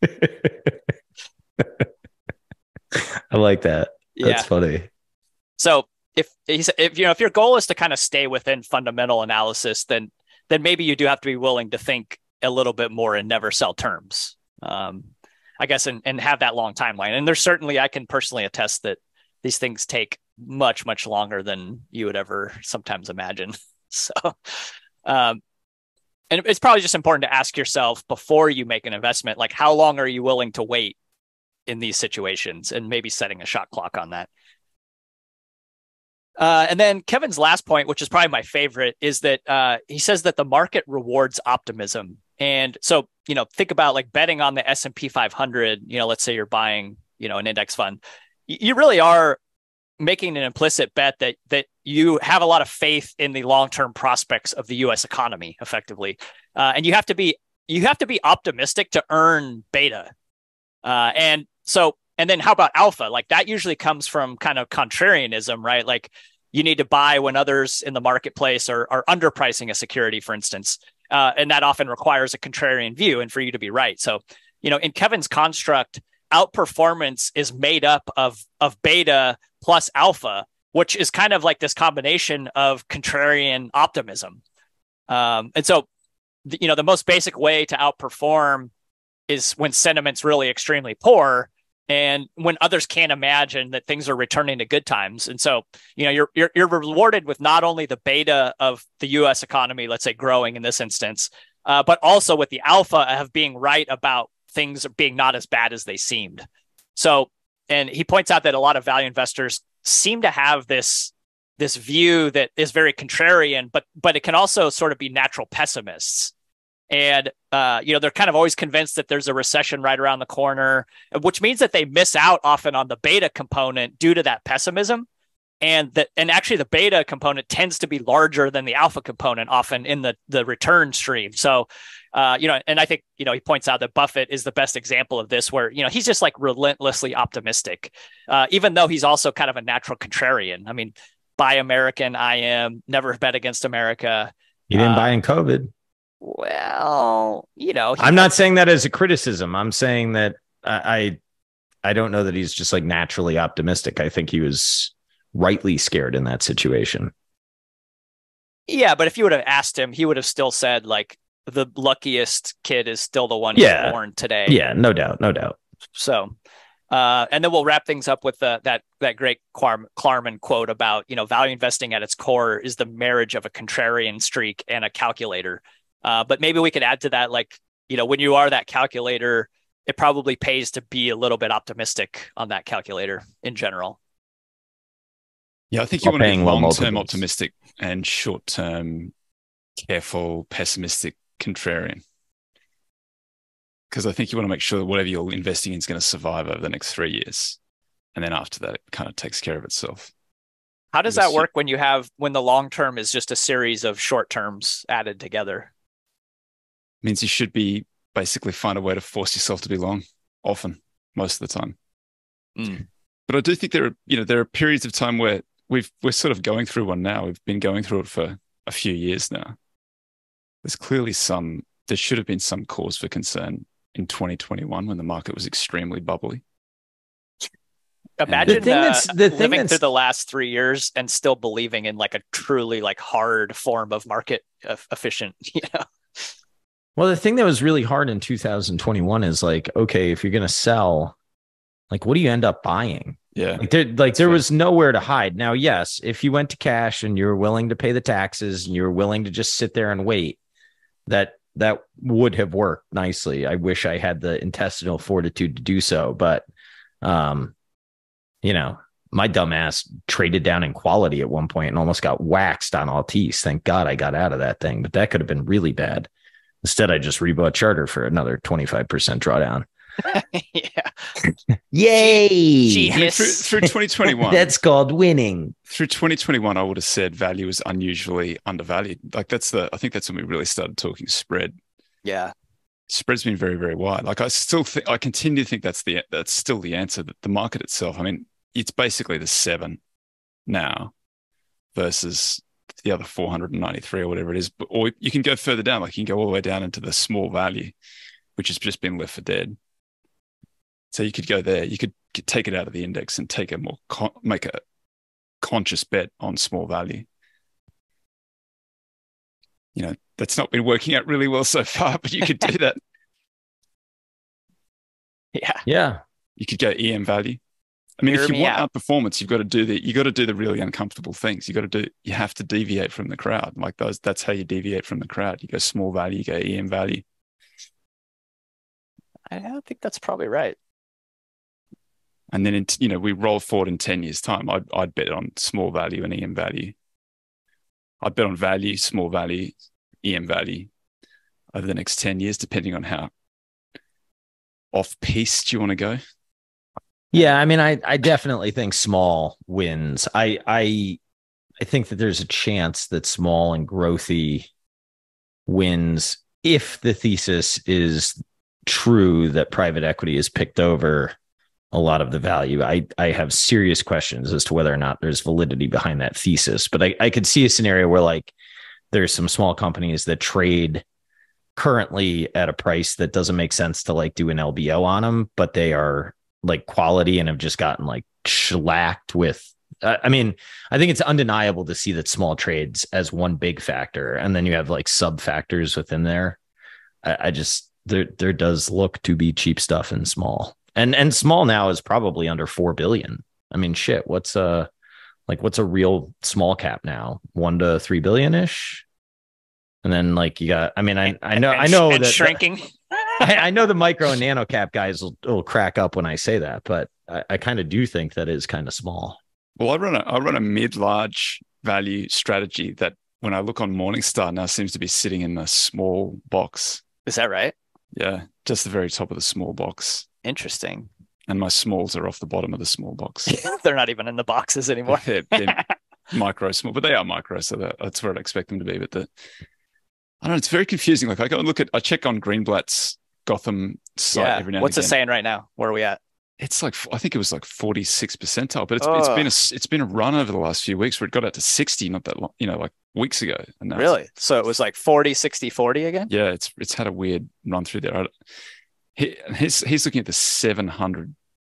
I like that. That's yeah. funny. So if if you know if your goal is to kind of stay within fundamental analysis, then then maybe you do have to be willing to think a little bit more and never sell terms. Um, I guess and and have that long timeline. And there's certainly I can personally attest that these things take much, much longer than you would ever sometimes imagine. So, um, and it's probably just important to ask yourself before you make an investment, like how long are you willing to wait in these situations, and maybe setting a shot clock on that. Uh, and then Kevin's last point, which is probably my favorite, is that uh, he says that the market rewards optimism. And so, you know, think about like betting on the S and P five hundred, you know, let's say you're buying, you know, an index fund. You really are making an implicit bet that that you have a lot of faith in the long-term prospects of the U S economy, effectively, uh, and you have to be you have to be optimistic to earn beta. Uh, and so, and then how about alpha? Like that usually comes from kind of contrarianism, right? Like you need to buy when others in the marketplace are are underpricing a security, for instance, uh, and that often requires a contrarian view, and for you to be right. So, you know, in Kevin's construct, outperformance is made up of of beta plus alpha, which is kind of like this combination of contrarian optimism. Um, and so, the, you know, the most basic way to outperform is when sentiment's really extremely poor and when others can't imagine that things are returning to good times. And so, you know, you're you're, you're rewarded with not only the beta of the U S economy, let's say growing in this instance, uh, but also with the alpha of being right about things being not as bad as they seemed. So, and he points out that a lot of value investors seem to have this, this view that is very contrarian, but, but it can also sort of be natural pessimists. And, uh, you know, they're kind of always convinced that there's a recession right around the corner, which means that they miss out often on the beta component due to that pessimism. And that, and actually the beta component tends to be larger than the alpha component often in the, the return stream. So, uh, you know, and I think, you know, he points out that Buffett is the best example of this, where, you know, he's just like relentlessly optimistic, uh, even though he's also kind of a natural contrarian. I mean, buy American, I am, never bet against America. You didn't uh, buy in COVID. Well, you know, I'm not saying that as a criticism. I'm saying that I, I don't know that he's just like naturally optimistic. I think he was rightly scared in that situation. Yeah, but if you would have asked him, he would have still said like, the luckiest kid is still the one Yeah. who's born today. Yeah, no doubt, no doubt. So, uh, and then we'll wrap things up with the, that that great Klar- Klarman quote about, you know, value investing at its core is the marriage of a contrarian streak and a calculator. Uh, but maybe we could add to that, like, you know, when you are that calculator, it probably pays to be a little bit optimistic on that calculator in general. Yeah, I think you While want to be paying low long-term multiples. optimistic and short-term careful, pessimistic, contrarian. Because I think you want to make sure that whatever you're investing in is going to survive over the next three years. And then after that, it kind of takes care of itself. How does Because that work when you have, when the long term is just a series of short terms added together? It means you should be basically find a way to force yourself to be long often, most of the time. Mm. But I do think there are, you know, there are periods of time where we've, we're sort of going through one now. We've been going through it for a few years now. There's clearly some, there should have been some cause for concern in twenty twenty-one when the market was extremely bubbly. Imagine The thing uh, that's- the thing living that's- through the last three years and still believing in like a truly like hard form of market uh, efficient, you know? Well, the thing that was really hard in two thousand twenty-one is like, okay, if you're going to sell, like, what do you end up buying? Yeah. Like there, like there fair. was nowhere to hide. Now, yes, if you went to cash and you were willing to pay the taxes and you were willing to just sit there and wait, that that would have worked nicely. I wish I had the intestinal fortitude to do so, but um, you know, my dumb ass traded down in quality at one point and almost got waxed on Altice. Thank God I got out of that thing, but that could have been really bad. Instead, I just rebought Charter for another twenty-five percent drawdown. Yeah. Yay! I mean, Genius. through, through twenty twenty-one, That's called winning. through twenty twenty-one, I would have said value is unusually undervalued. Like that's the, I think that's when we really started talking spread. Yeah. Spread's been very, very wide. Like I still think, I continue to think that's the, that's still the answer. That the market itself, I mean, it's basically the seven now versus the other four hundred ninety-three or whatever it is. But, or you can go further down, like you can go all the way down into the small value, which has just been left for dead. So you could go there. You could take it out of the index and take a more con- make a conscious bet on small value. You know, that's not been working out really well so far, but you could do that. Yeah. Yeah. You could go E M value. I mean, Hear if you me want out. outperformance, you've got to do the you got to do the really uncomfortable things. You got to do you have to deviate from the crowd. Like those, that's how you deviate from the crowd. You go small value, you go E M value. I don't think that's probably right. And then, in, you know, we roll forward in ten years' time. I'd, I'd bet on small value and E M value. I'd bet on value, small value, E M value over the next ten years, depending on how off-piste you want to go. Yeah, I mean, I, I definitely think small wins. I I I think that there's a chance that small and growthy wins if the thesis is true that private equity has picked over a lot of the value. I, I have serious questions as to whether or not there's validity behind that thesis. But I, I could see a scenario where like there's some small companies that trade currently at a price that doesn't make sense to like do an L B O on them, but they are like quality and have just gotten like shellacked with. Uh, I mean, I think it's undeniable to see that small trades as one big factor, and then you have like sub factors within there. I, I just there there does look to be cheap stuff in small, and and small now is probably under four billion. I mean, shit, what's a like what's a real small cap now? One to three billion ish. And then like you got, I mean, I I know and, I know and that shrinking. I, I know the micro and nano cap guys will, will crack up when I say that, but I, I kind of do think that is kind of small. Well, I run a I run a mid-large value strategy that when I look on Morningstar now seems to be sitting in the small box. Is that right? Yeah, just the very top of the small box. Interesting. And my smalls are off the bottom of the small box. They're not even in the boxes anymore. they're, they're micro small, but they are micro, so that, that's where I'd expect them to be. But the I don't know, it's very confusing. Like I go and look at, I check on Greenblatt's Gotham site Yeah. every now What's and it again. saying right now? Where are we at? It's like, I think it was like forty-six percentile, but it's, it's been a it's been a run over the last few weeks where it got out to sixty, not that long, you know, like weeks ago. And now it's- Really? So it was like forty, sixty, forty again? Yeah, it's it's had a weird run through there. I, he, he's he's looking at the seven hundred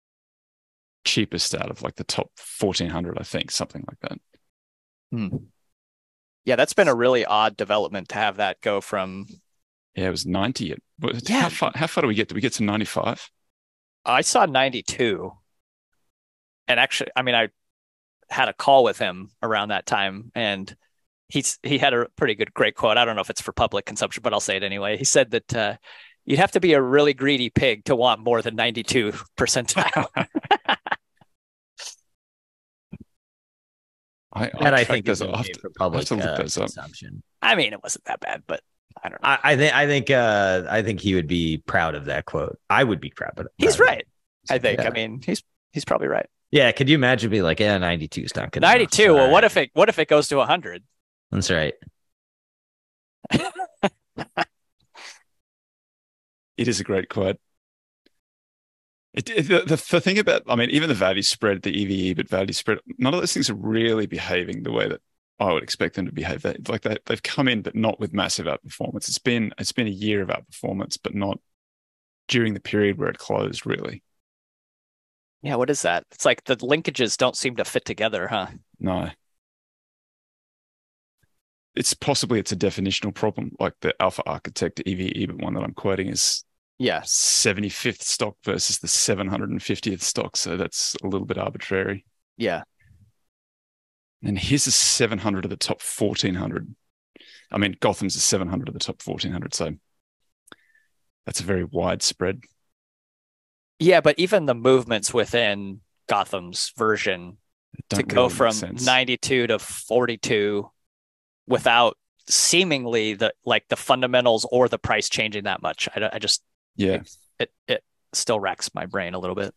cheapest out of like the top fourteen hundred, I think, something like that. Hmm. Yeah, that's been a really odd development to have that go from Yeah, it was ninety. But Yeah. How far, how far do we get? Do we get to ninety-five? I saw ninety-two. And actually, I mean, I had a call with him around that time, and he's he had a pretty good, great quote. I don't know if it's for public consumption, but I'll say it anyway. He said that uh, you'd have to be a really greedy pig to want more than ninety-two percentile. I, That I tracked think is those- I'll have okay to- for I'll have public to look uh, those up. consumption. I mean, it wasn't that bad, but I don't know. I, I think I think uh, I think he would be proud of that quote. I would be proud of it. He's right. I think. Yeah. I mean, he's he's probably right. Yeah, could you imagine being like, yeah, ninety-two is not good. ninety-two. enough. Well, All what right. if it what if it goes to one hundred? That's right. It is a great quote. It, it- the, the, the thing about, I mean, even the value spread, the E V E, but value spread, none of those things are really behaving the way that I would expect them to behave. They, like they, they've come in, but not with massive outperformance. It's been it's been a year of outperformance, but not during the period where it closed, really. Yeah, what is that? It's like the linkages don't seem to fit together, huh? No. It's possibly it's a definitional problem, like the Alpha Architect E V E, but one that I'm quoting is Yeah. seventy-fifth stock versus the seven hundred fiftieth stock. So that's a little bit arbitrary. Yeah. And his is seven hundred of the top fourteen hundred. I mean, Gotham's is seven hundred of the top fourteen hundred. So that's a very wide spread. Yeah, but even the movements within Gotham's version to Don't go really make from sense. ninety-two to forty-two without seemingly the like the fundamentals or the price changing that much. I, I just Yeah. it it still racks my brain a little bit.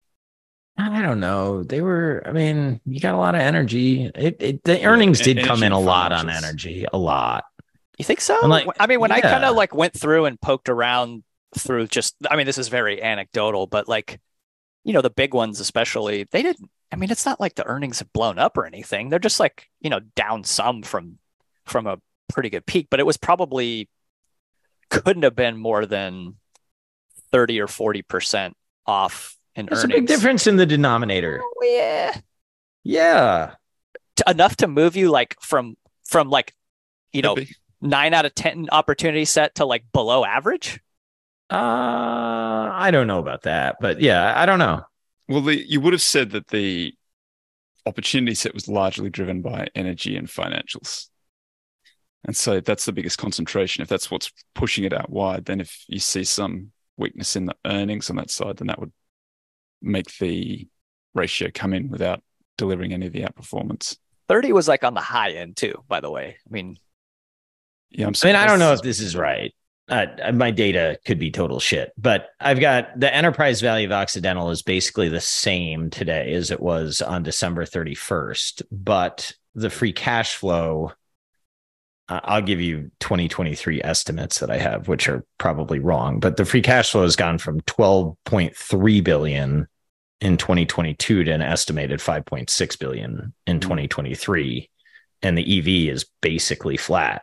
I don't know. They were. I mean, you got a lot of energy. It, it the earnings en- did energy come in a and lot on financials. energy. A lot. You think so? And, like, I mean, when I yeah. kind of like went through and poked around through just, I mean, this is very anecdotal, but like, you know, the big ones especially, they didn't, I mean, it's not like the earnings have blown up or anything. They're just like, you know, down some from from a pretty good peak, but it was probably couldn't have been more than thirty or forty percent off in There's earnings. a big difference in the denominator. Oh, yeah. Yeah. To- enough to move you like from from like, you know, Could be. nine out of ten opportunity set to like below average. Uh, I don't know about that, but yeah, I don't know. Well, the, you would have said that the opportunity set was largely driven by energy and financials. And so that's the biggest concentration. If that's what's pushing it out wide, then if you see some weakness in the earnings on that side, then that would make the ratio come in without delivering any of the outperformance. thirty was like on the high end too, by the way. I mean, Yeah, I'm I mean, I don't know if surprised. this is right. Uh, my data could be total shit, but I've got the enterprise value of Occidental is basically the same today as it was on December thirty-first, but the free cash flow, uh, I'll give you twenty twenty-three estimates that I have, which are probably wrong, but the free cash flow has gone from twelve point three billion in twenty twenty-two to an estimated five point six billion in twenty twenty-three. And the E V is basically flat.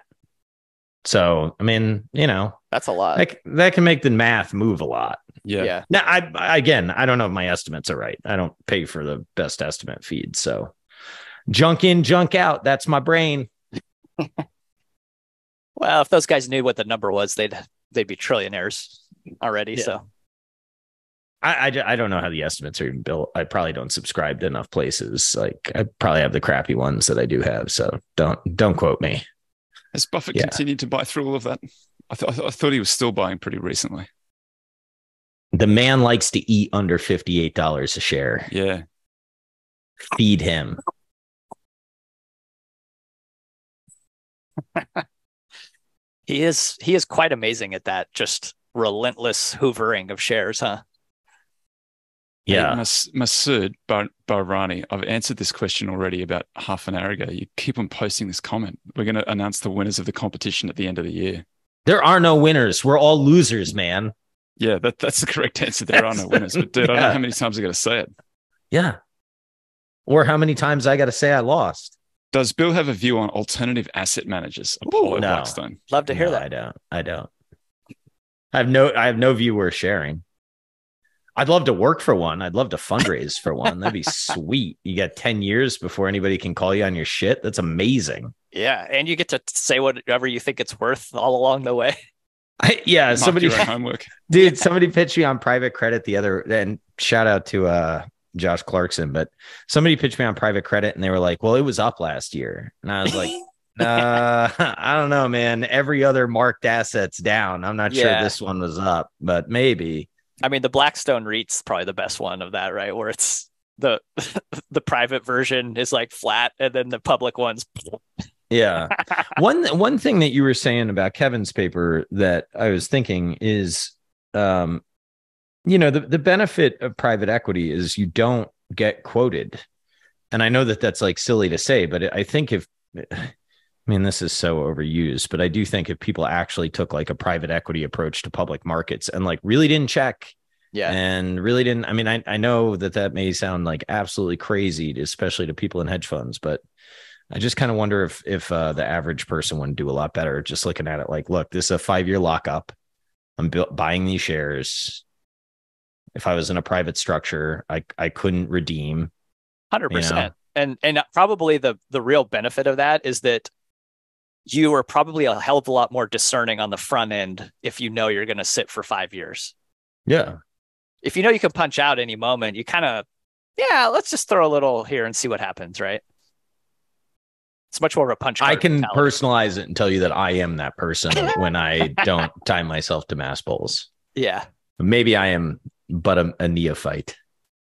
So, I mean, you know, that's a lot. that, that can make the math move a lot. Yeah. Yeah. Now, I, I again, I don't know if my estimates are right. I don't pay for the best estimate feed. So, junk in, junk out. That's my brain. Well, if those guys knew what the number was, they'd they'd be trillionaires already. Yeah. So I, I, I don't know how the estimates are even built. I probably don't subscribe to enough places. Like, I probably have the crappy ones that I do have. So, don't don't quote me. Has Buffett Yeah. continued to buy through all of that? I, th- I, th- I thought he was still buying pretty recently. The man likes to eat under fifty-eight dollars a share. Yeah. Feed him. he is he is quite amazing at that. Just relentless hoovering of shares, huh? Yeah. Hey, Mas- Masood Bar- Barrani, I've answered this question already about half an hour ago. You keep on posting this comment. We're going to announce the winners of the competition at the end of the year. There are no winners. We're all losers, man. Yeah, that, that's the correct answer. There are no winners. But dude, I don't know Yeah. how many times I got to say it. Yeah. Or how many times I got to say I lost. Does Bill have a view on alternative asset managers? Apollo no. Blackstone. Love to hear No, that. I don't. I don't. I have no I have no view worth sharing. I'd love to work for one. I'd love to fundraise for one. That'd be sweet. You got ten years before anybody can call you on your shit. That's amazing. Yeah, and you get to say whatever you think it's worth all along the way. I, yeah, Mark somebody, your own homework. dude, somebody pitched me on private credit the other, and shout out to uh, Josh Clarkson, but somebody pitched me on private credit and they were like, well, it was up last year. And I was like, uh, I don't know, man. Every other marked asset's down. I'm not Yeah. sure this one was up, but maybe. I mean, the Blackstone REIT's probably the best one of that, right? Where it's the the private version is like flat, and then the public one's. Yeah. One one thing that you were saying about Kevin's paper that I was thinking is, um, you know, the, the benefit of private equity is you don't get quoted. And I know that that's like silly to say, but I think if, I mean, this is so overused, but I do think if people actually took like a private equity approach to public markets and like really didn't check Yeah. and really didn't, I mean, I, I know that that may sound like absolutely crazy, especially to people in hedge funds, but I just kind of wonder if if uh, the average person wouldn't do a lot better just looking at it like, look, this is a five-year lockup. I'm bu- buying these shares. If I was in a private structure, I I couldn't redeem. one hundred You percent. know? And and probably the the real benefit of that is that you are probably a hell of a lot more discerning on the front end if you know you're going to sit for five years. Yeah. If you know you can punch out any moment, you kind of, yeah, let's just throw a little here and see what happens, right? It's much more of a punch card I can mentality. personalize it and tell you that I am that person when I don't tie myself to mass bowls. Yeah. Maybe I am but a, a neophyte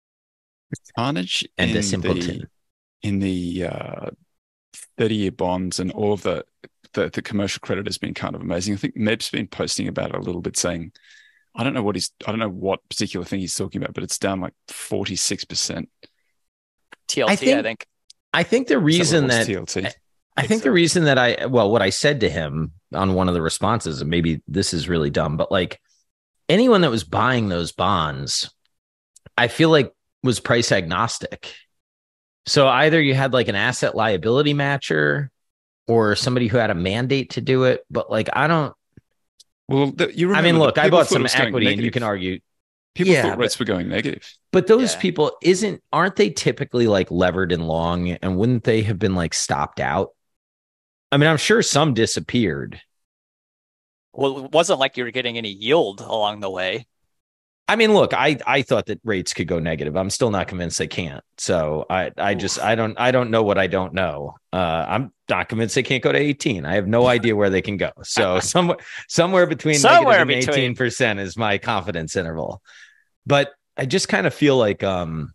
Carnage and in a simpleton. the in the uh, thirty-year bonds and all of the, the the commercial credit has been kind of amazing. I think Meb's been posting about it a little bit, saying, I don't know what he's, I don't know what particular thing he's talking about, but it's down like forty-six percent. T L T, I I think. think- I think. I think the reason that T L T. I think the reason that I, well, what I said to him on one of the responses, and maybe this is really dumb, but like anyone that was buying those bonds, I feel like was price agnostic. So either you had like an asset liability matcher or somebody who had a mandate to do it. But like, I don't, Well, the, you I remember mean, that look, I people bought thought it some was going equity and you negative. can argue, People Yeah, thought but- rates were going negative. but those Yeah. people isn't, aren't they typically like levered and long? And wouldn't they have been like stopped out? I mean, I'm sure some disappeared. Well, it wasn't like you were getting any yield along the way. I mean, look, I, I thought that rates could go negative. I'm still not convinced they can't. So I, I just, I don't, I don't know what I don't know. Uh, I'm not convinced they can't go to eighteen. I have no idea where they can go. So somewhere, somewhere between Somewhere negative and between. eighteen percent is my confidence interval. But I just kind of feel like, um,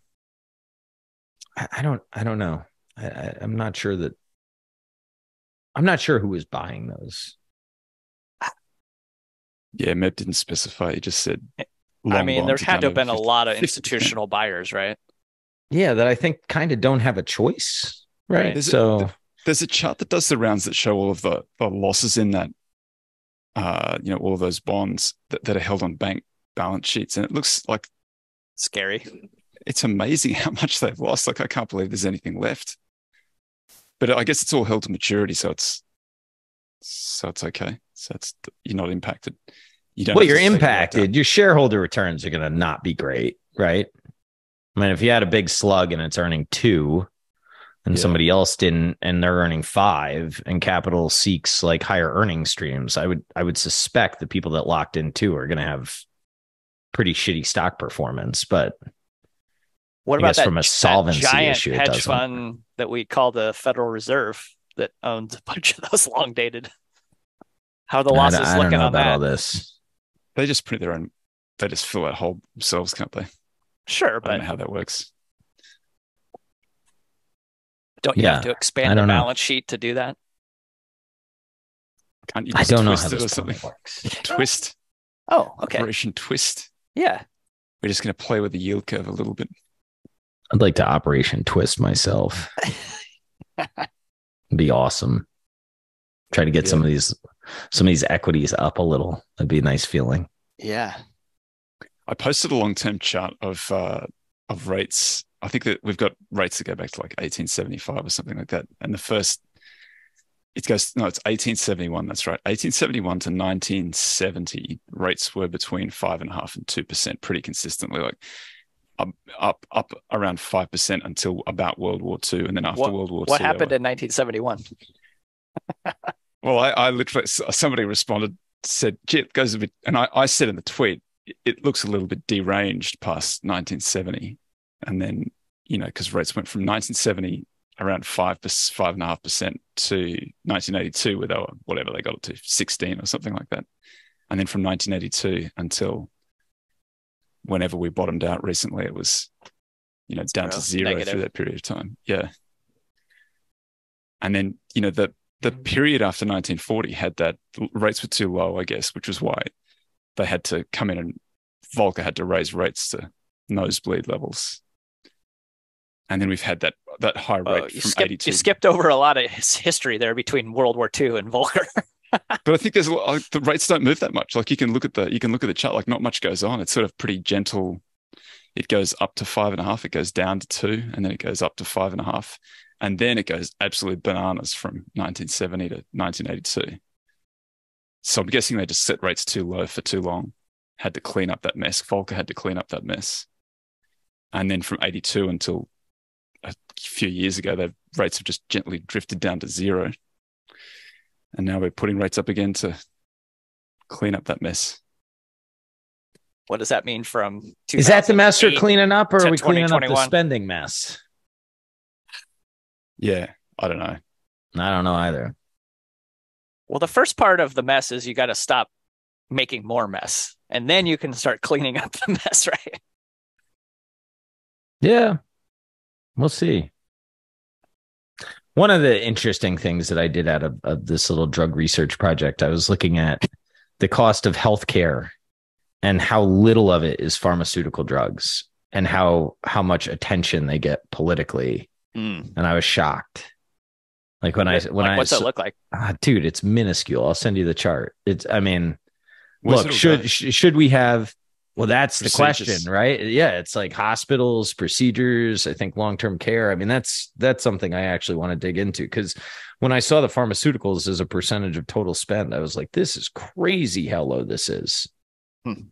I, I don't, I don't know. I, I, I'm not sure that, I'm not sure who was buying those. Yeah, Meb didn't specify. He just said. I long mean, there bonds are had to have down been a over lot of fifty percent. institutional buyers, right? Yeah, that I think kind of don't have a choice. Right. Right. There's a- So There's a chart that does the rounds that show all of the, the losses in that, uh, you know, all of those bonds that, that are held on bank balance sheets. And it looks like Scary. it's amazing how much they've lost. Like, I can't believe there's anything left. But I guess it's all held to maturity. So it's, so it's okay. So it's, you're not impacted. You don't well, have you're to take it right down. impacted. Your shareholder returns are going to not be great, right? I mean, if you had a big slug and it's earning two and Yeah. somebody else didn't and they're earning five and capital seeks like higher earning streams, I would I would suspect the people that locked in two are going to have pretty shitty stock performance. But What I about guess that, from a that solvency giant issue, it hedge doesn't. fund that we call the Federal Reserve that owns a bunch of those long dated? How are the I losses don't, I don't looking know on about that? all this. They just print their own, they just fill that hole themselves, can't they? Sure, I don't but know how that works. don't you Yeah, have to I expand the don't know. balance sheet to do that? Can't you I just don't know twist how it or this something? plan works. Twist, Oh, okay. Operation Twist. Yeah. We're just going to play with the yield curve a little bit. I'd like to Operation Twist myself. It'd be awesome. Try to get Yeah. some of these some of these equities up a little. That'd be a nice feeling. Yeah. I posted a long-term chart of uh, of rates. I think that we've got rates that go back to like eighteen seventy-five or something like that. And the first, it goes, no, it's eighteen seventy-one. That's right. eighteen seventy-one to nineteen seventy, rates were between five and a half and two percent pretty consistently, like up, up, up around five percent until about World War Two. And then after What- World War What Two, happened they in nineteen seventy-one? were- well, I, I literally, somebody responded said, gee, it goes a bit, and I, I said in the tweet, it, it looks a little bit deranged past nineteen seventy. And then, you know, because rates went from nineteen seventy around five, five and a half percent to nineteen eighty-two, where they were, whatever, they got it to sixteen or something like that. And then from nineteen eighty-two until whenever we bottomed out recently, it was, you know, zero, down to zero negative. Through that period of time. Yeah. And then, you know, the, the period after nineteen forty had that rates were too low, I guess, which was why they had to come in and Volcker had to raise rates to nosebleed levels. And then we've had that that high rate uh, from skipped, eighty-two. You skipped over a lot of history there between World War Two and Volcker. But I think there's like, the rates don't move that much. Like you can look at the you can look at the chart. Like not much goes on. It's sort of pretty gentle. It goes up to five and a half. It goes down to two, and then it goes up to five and a half, and then it goes absolutely bananas from nineteen seventy to nineteen eighty-two. So I'm guessing they just set rates too low for too long. Had to clean up that mess. Volcker had to clean up that mess, and then from eighty-two until a few years ago, the rates have just gently drifted down to zero. And now we're putting rates up again to clean up that mess. What does that mean from Is that the mess we're cleaning up, or are we cleaning up the spending mess? Yeah, I don't know. I don't know either. Well, the first part of the mess is you got to stop making more mess, and then you can start cleaning up the mess, right? Yeah. We'll see. One of the interesting things that I did out of, of this little drug research project, I was looking at the cost of healthcare and how little of it is pharmaceutical drugs and how how much attention they get politically. Mm. And I was shocked. Like when I when like, I what's it look like? Ah, dude, it's minuscule. I'll send you the chart. It's I mean, what's look, should sh- should we have Well, that's the question, right? Yeah, it's like hospitals, procedures, I think long-term care. I mean, that's that's something I actually want to dig into, because when I saw the pharmaceuticals as a percentage of total spend, I was like, this is crazy how low this is. Hmm.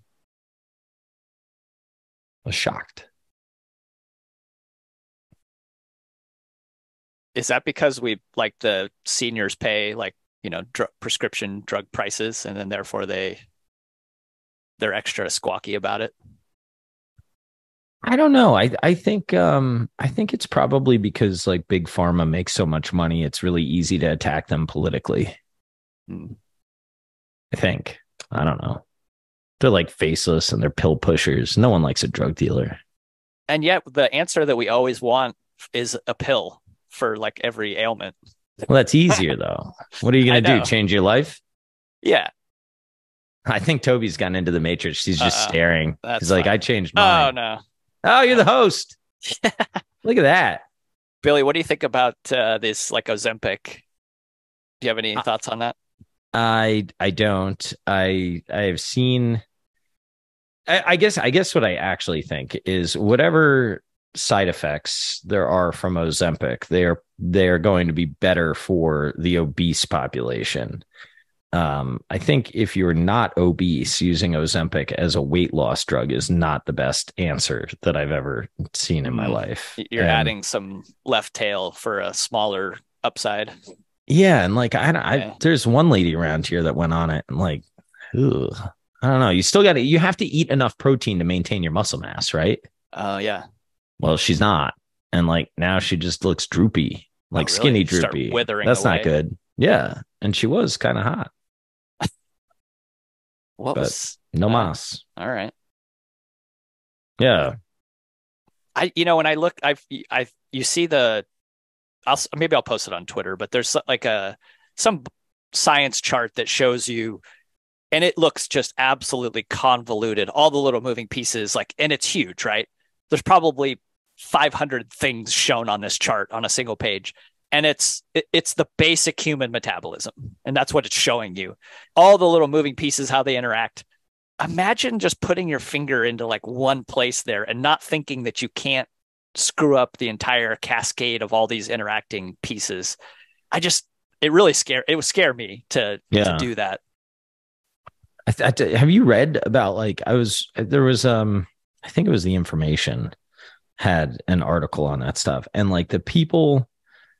I was shocked. Is that because we like the seniors pay like, you know, dr- prescription drug prices, and then therefore they they're extra squawky about it? I don't know. I I think um I think it's probably because like big pharma makes so much money, it's really easy to attack them politically. Hmm. I think. I don't know. They're like faceless and they're pill pushers. No one likes a drug dealer. And yet the answer that we always want is a pill for like every ailment. Well, that's easier though. What are you going to do? Change your life? Yeah. I think Toby's gotten into the matrix. He's just uh, staring. He's like, fine. I changed mine. Oh, no. Oh, you're the host. Look at that. Billy, what do you think about uh, this like Ozempic? Do you have any uh, thoughts on that? I I don't. I I have seen I, I guess I guess what I actually think is whatever side effects there are from Ozempic, they are they are going to be better for the obese population. Um, I think if you're not obese, using Ozempic as a weight loss drug is not the best answer that I've ever seen in my life. You're and, adding some left tail for a smaller upside. Yeah, and like I, I okay. there's one lady around here that went on it, and like, ugh, I don't know. You still got to you have to eat enough protein to maintain your muscle mass, right? Oh uh, yeah. Well, she's not, and like now she just looks droopy, like oh, really? skinny droopy. Start withering That's away. Not good. Yeah, and she was kind of hot. What was no uh, mas? All right. Yeah. I you know when I look I I you see the I'll maybe I'll post it on Twitter, but there's like a some science chart that shows you, and it looks just absolutely convoluted, all the little moving pieces, like, and it's huge, right? There's probably five hundred things shown on this chart on a single page. And it's it, it's the basic human metabolism. And that's what it's showing you. All the little moving pieces, how they interact. Imagine just putting your finger into like one place there and not thinking that you can't screw up the entire cascade of all these interacting pieces. I just, it really scare, it would scare me to, yeah. to do that. I th- I, have you read about like, I was, there was, um, I think it was The Information had an article on that stuff. And like the people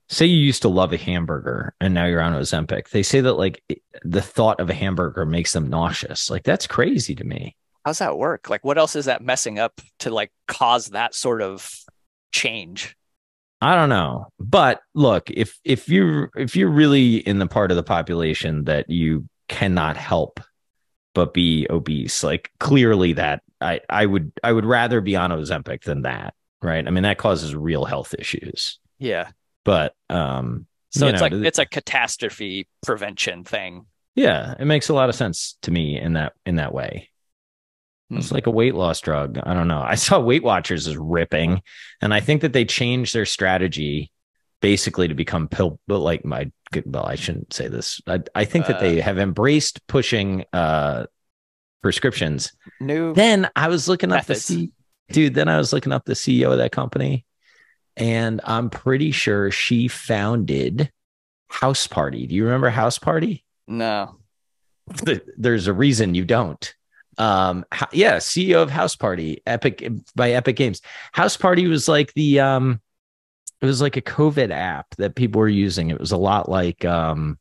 say you used to love a hamburger and now you're on Ozempic. They say that like the thought of a hamburger makes them nauseous. Like that's crazy to me. How's that work? Like, what else is that messing up to like cause that sort of change? I don't know. But look, if if you if you're really in the part of the population that you cannot help but be obese, like clearly that I I would I would rather be on Ozempic than that, right? I mean, that causes real health issues. Yeah. But um so it's know, like it's a catastrophe prevention thing. Yeah, it makes a lot of sense to me in that in that way. It's like a weight loss drug. I don't know. I saw Weight Watchers is ripping, and I think that they changed their strategy basically to become pill. But like my, well, I shouldn't say this. I, I think that they have embraced pushing uh, prescriptions. New. Then I was looking up methods. the C, dude. Then I was looking up the C E O of that company, and I'm pretty sure she founded House Party. Do you remember House Party? No. There's a reason you don't. Um, yeah, C E O of House Party, Epic by Epic Games. House Party was like the um, it was like a COVID app that people were using. It was a lot like um,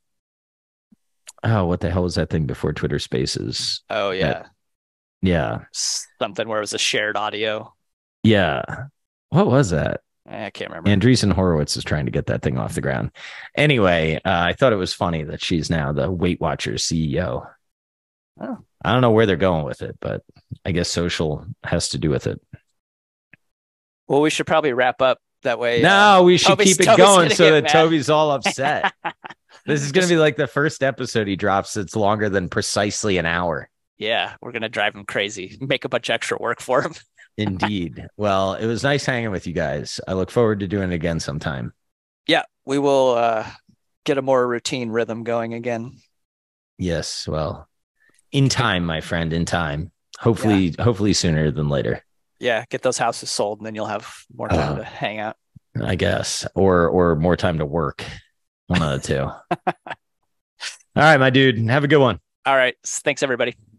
oh, what the hell was that thing before Twitter Spaces? Oh yeah, that, yeah, something where it was a shared audio. Yeah, what was that? I can't remember. Andreessen Horowitz is trying to get that thing off the ground. Anyway, uh, I thought it was funny that she's now the Weight Watchers C E O. Oh. I don't know where they're going with it, but I guess social has to do with it. Well, we should probably wrap up that way. No, uh, we should Toby's, keep it Toby's going so that mad. Toby's all upset. This is going to be like the first episode he drops that's longer than precisely an hour. Yeah, we're going to drive him crazy. Make a bunch of extra work for him. Indeed. Well, it was nice hanging with you guys. I look forward to doing it again sometime. Yeah, we will uh, get a more routine rhythm going again. Yes, well, in time, my friend, in time. Hopefully, yeah. hopefully sooner than later. Yeah, get those houses sold, and then you'll have more time uh, to hang out. I guess, or or more time to work. One of the two. All right, my dude. Have a good one. All right. Thanks, everybody.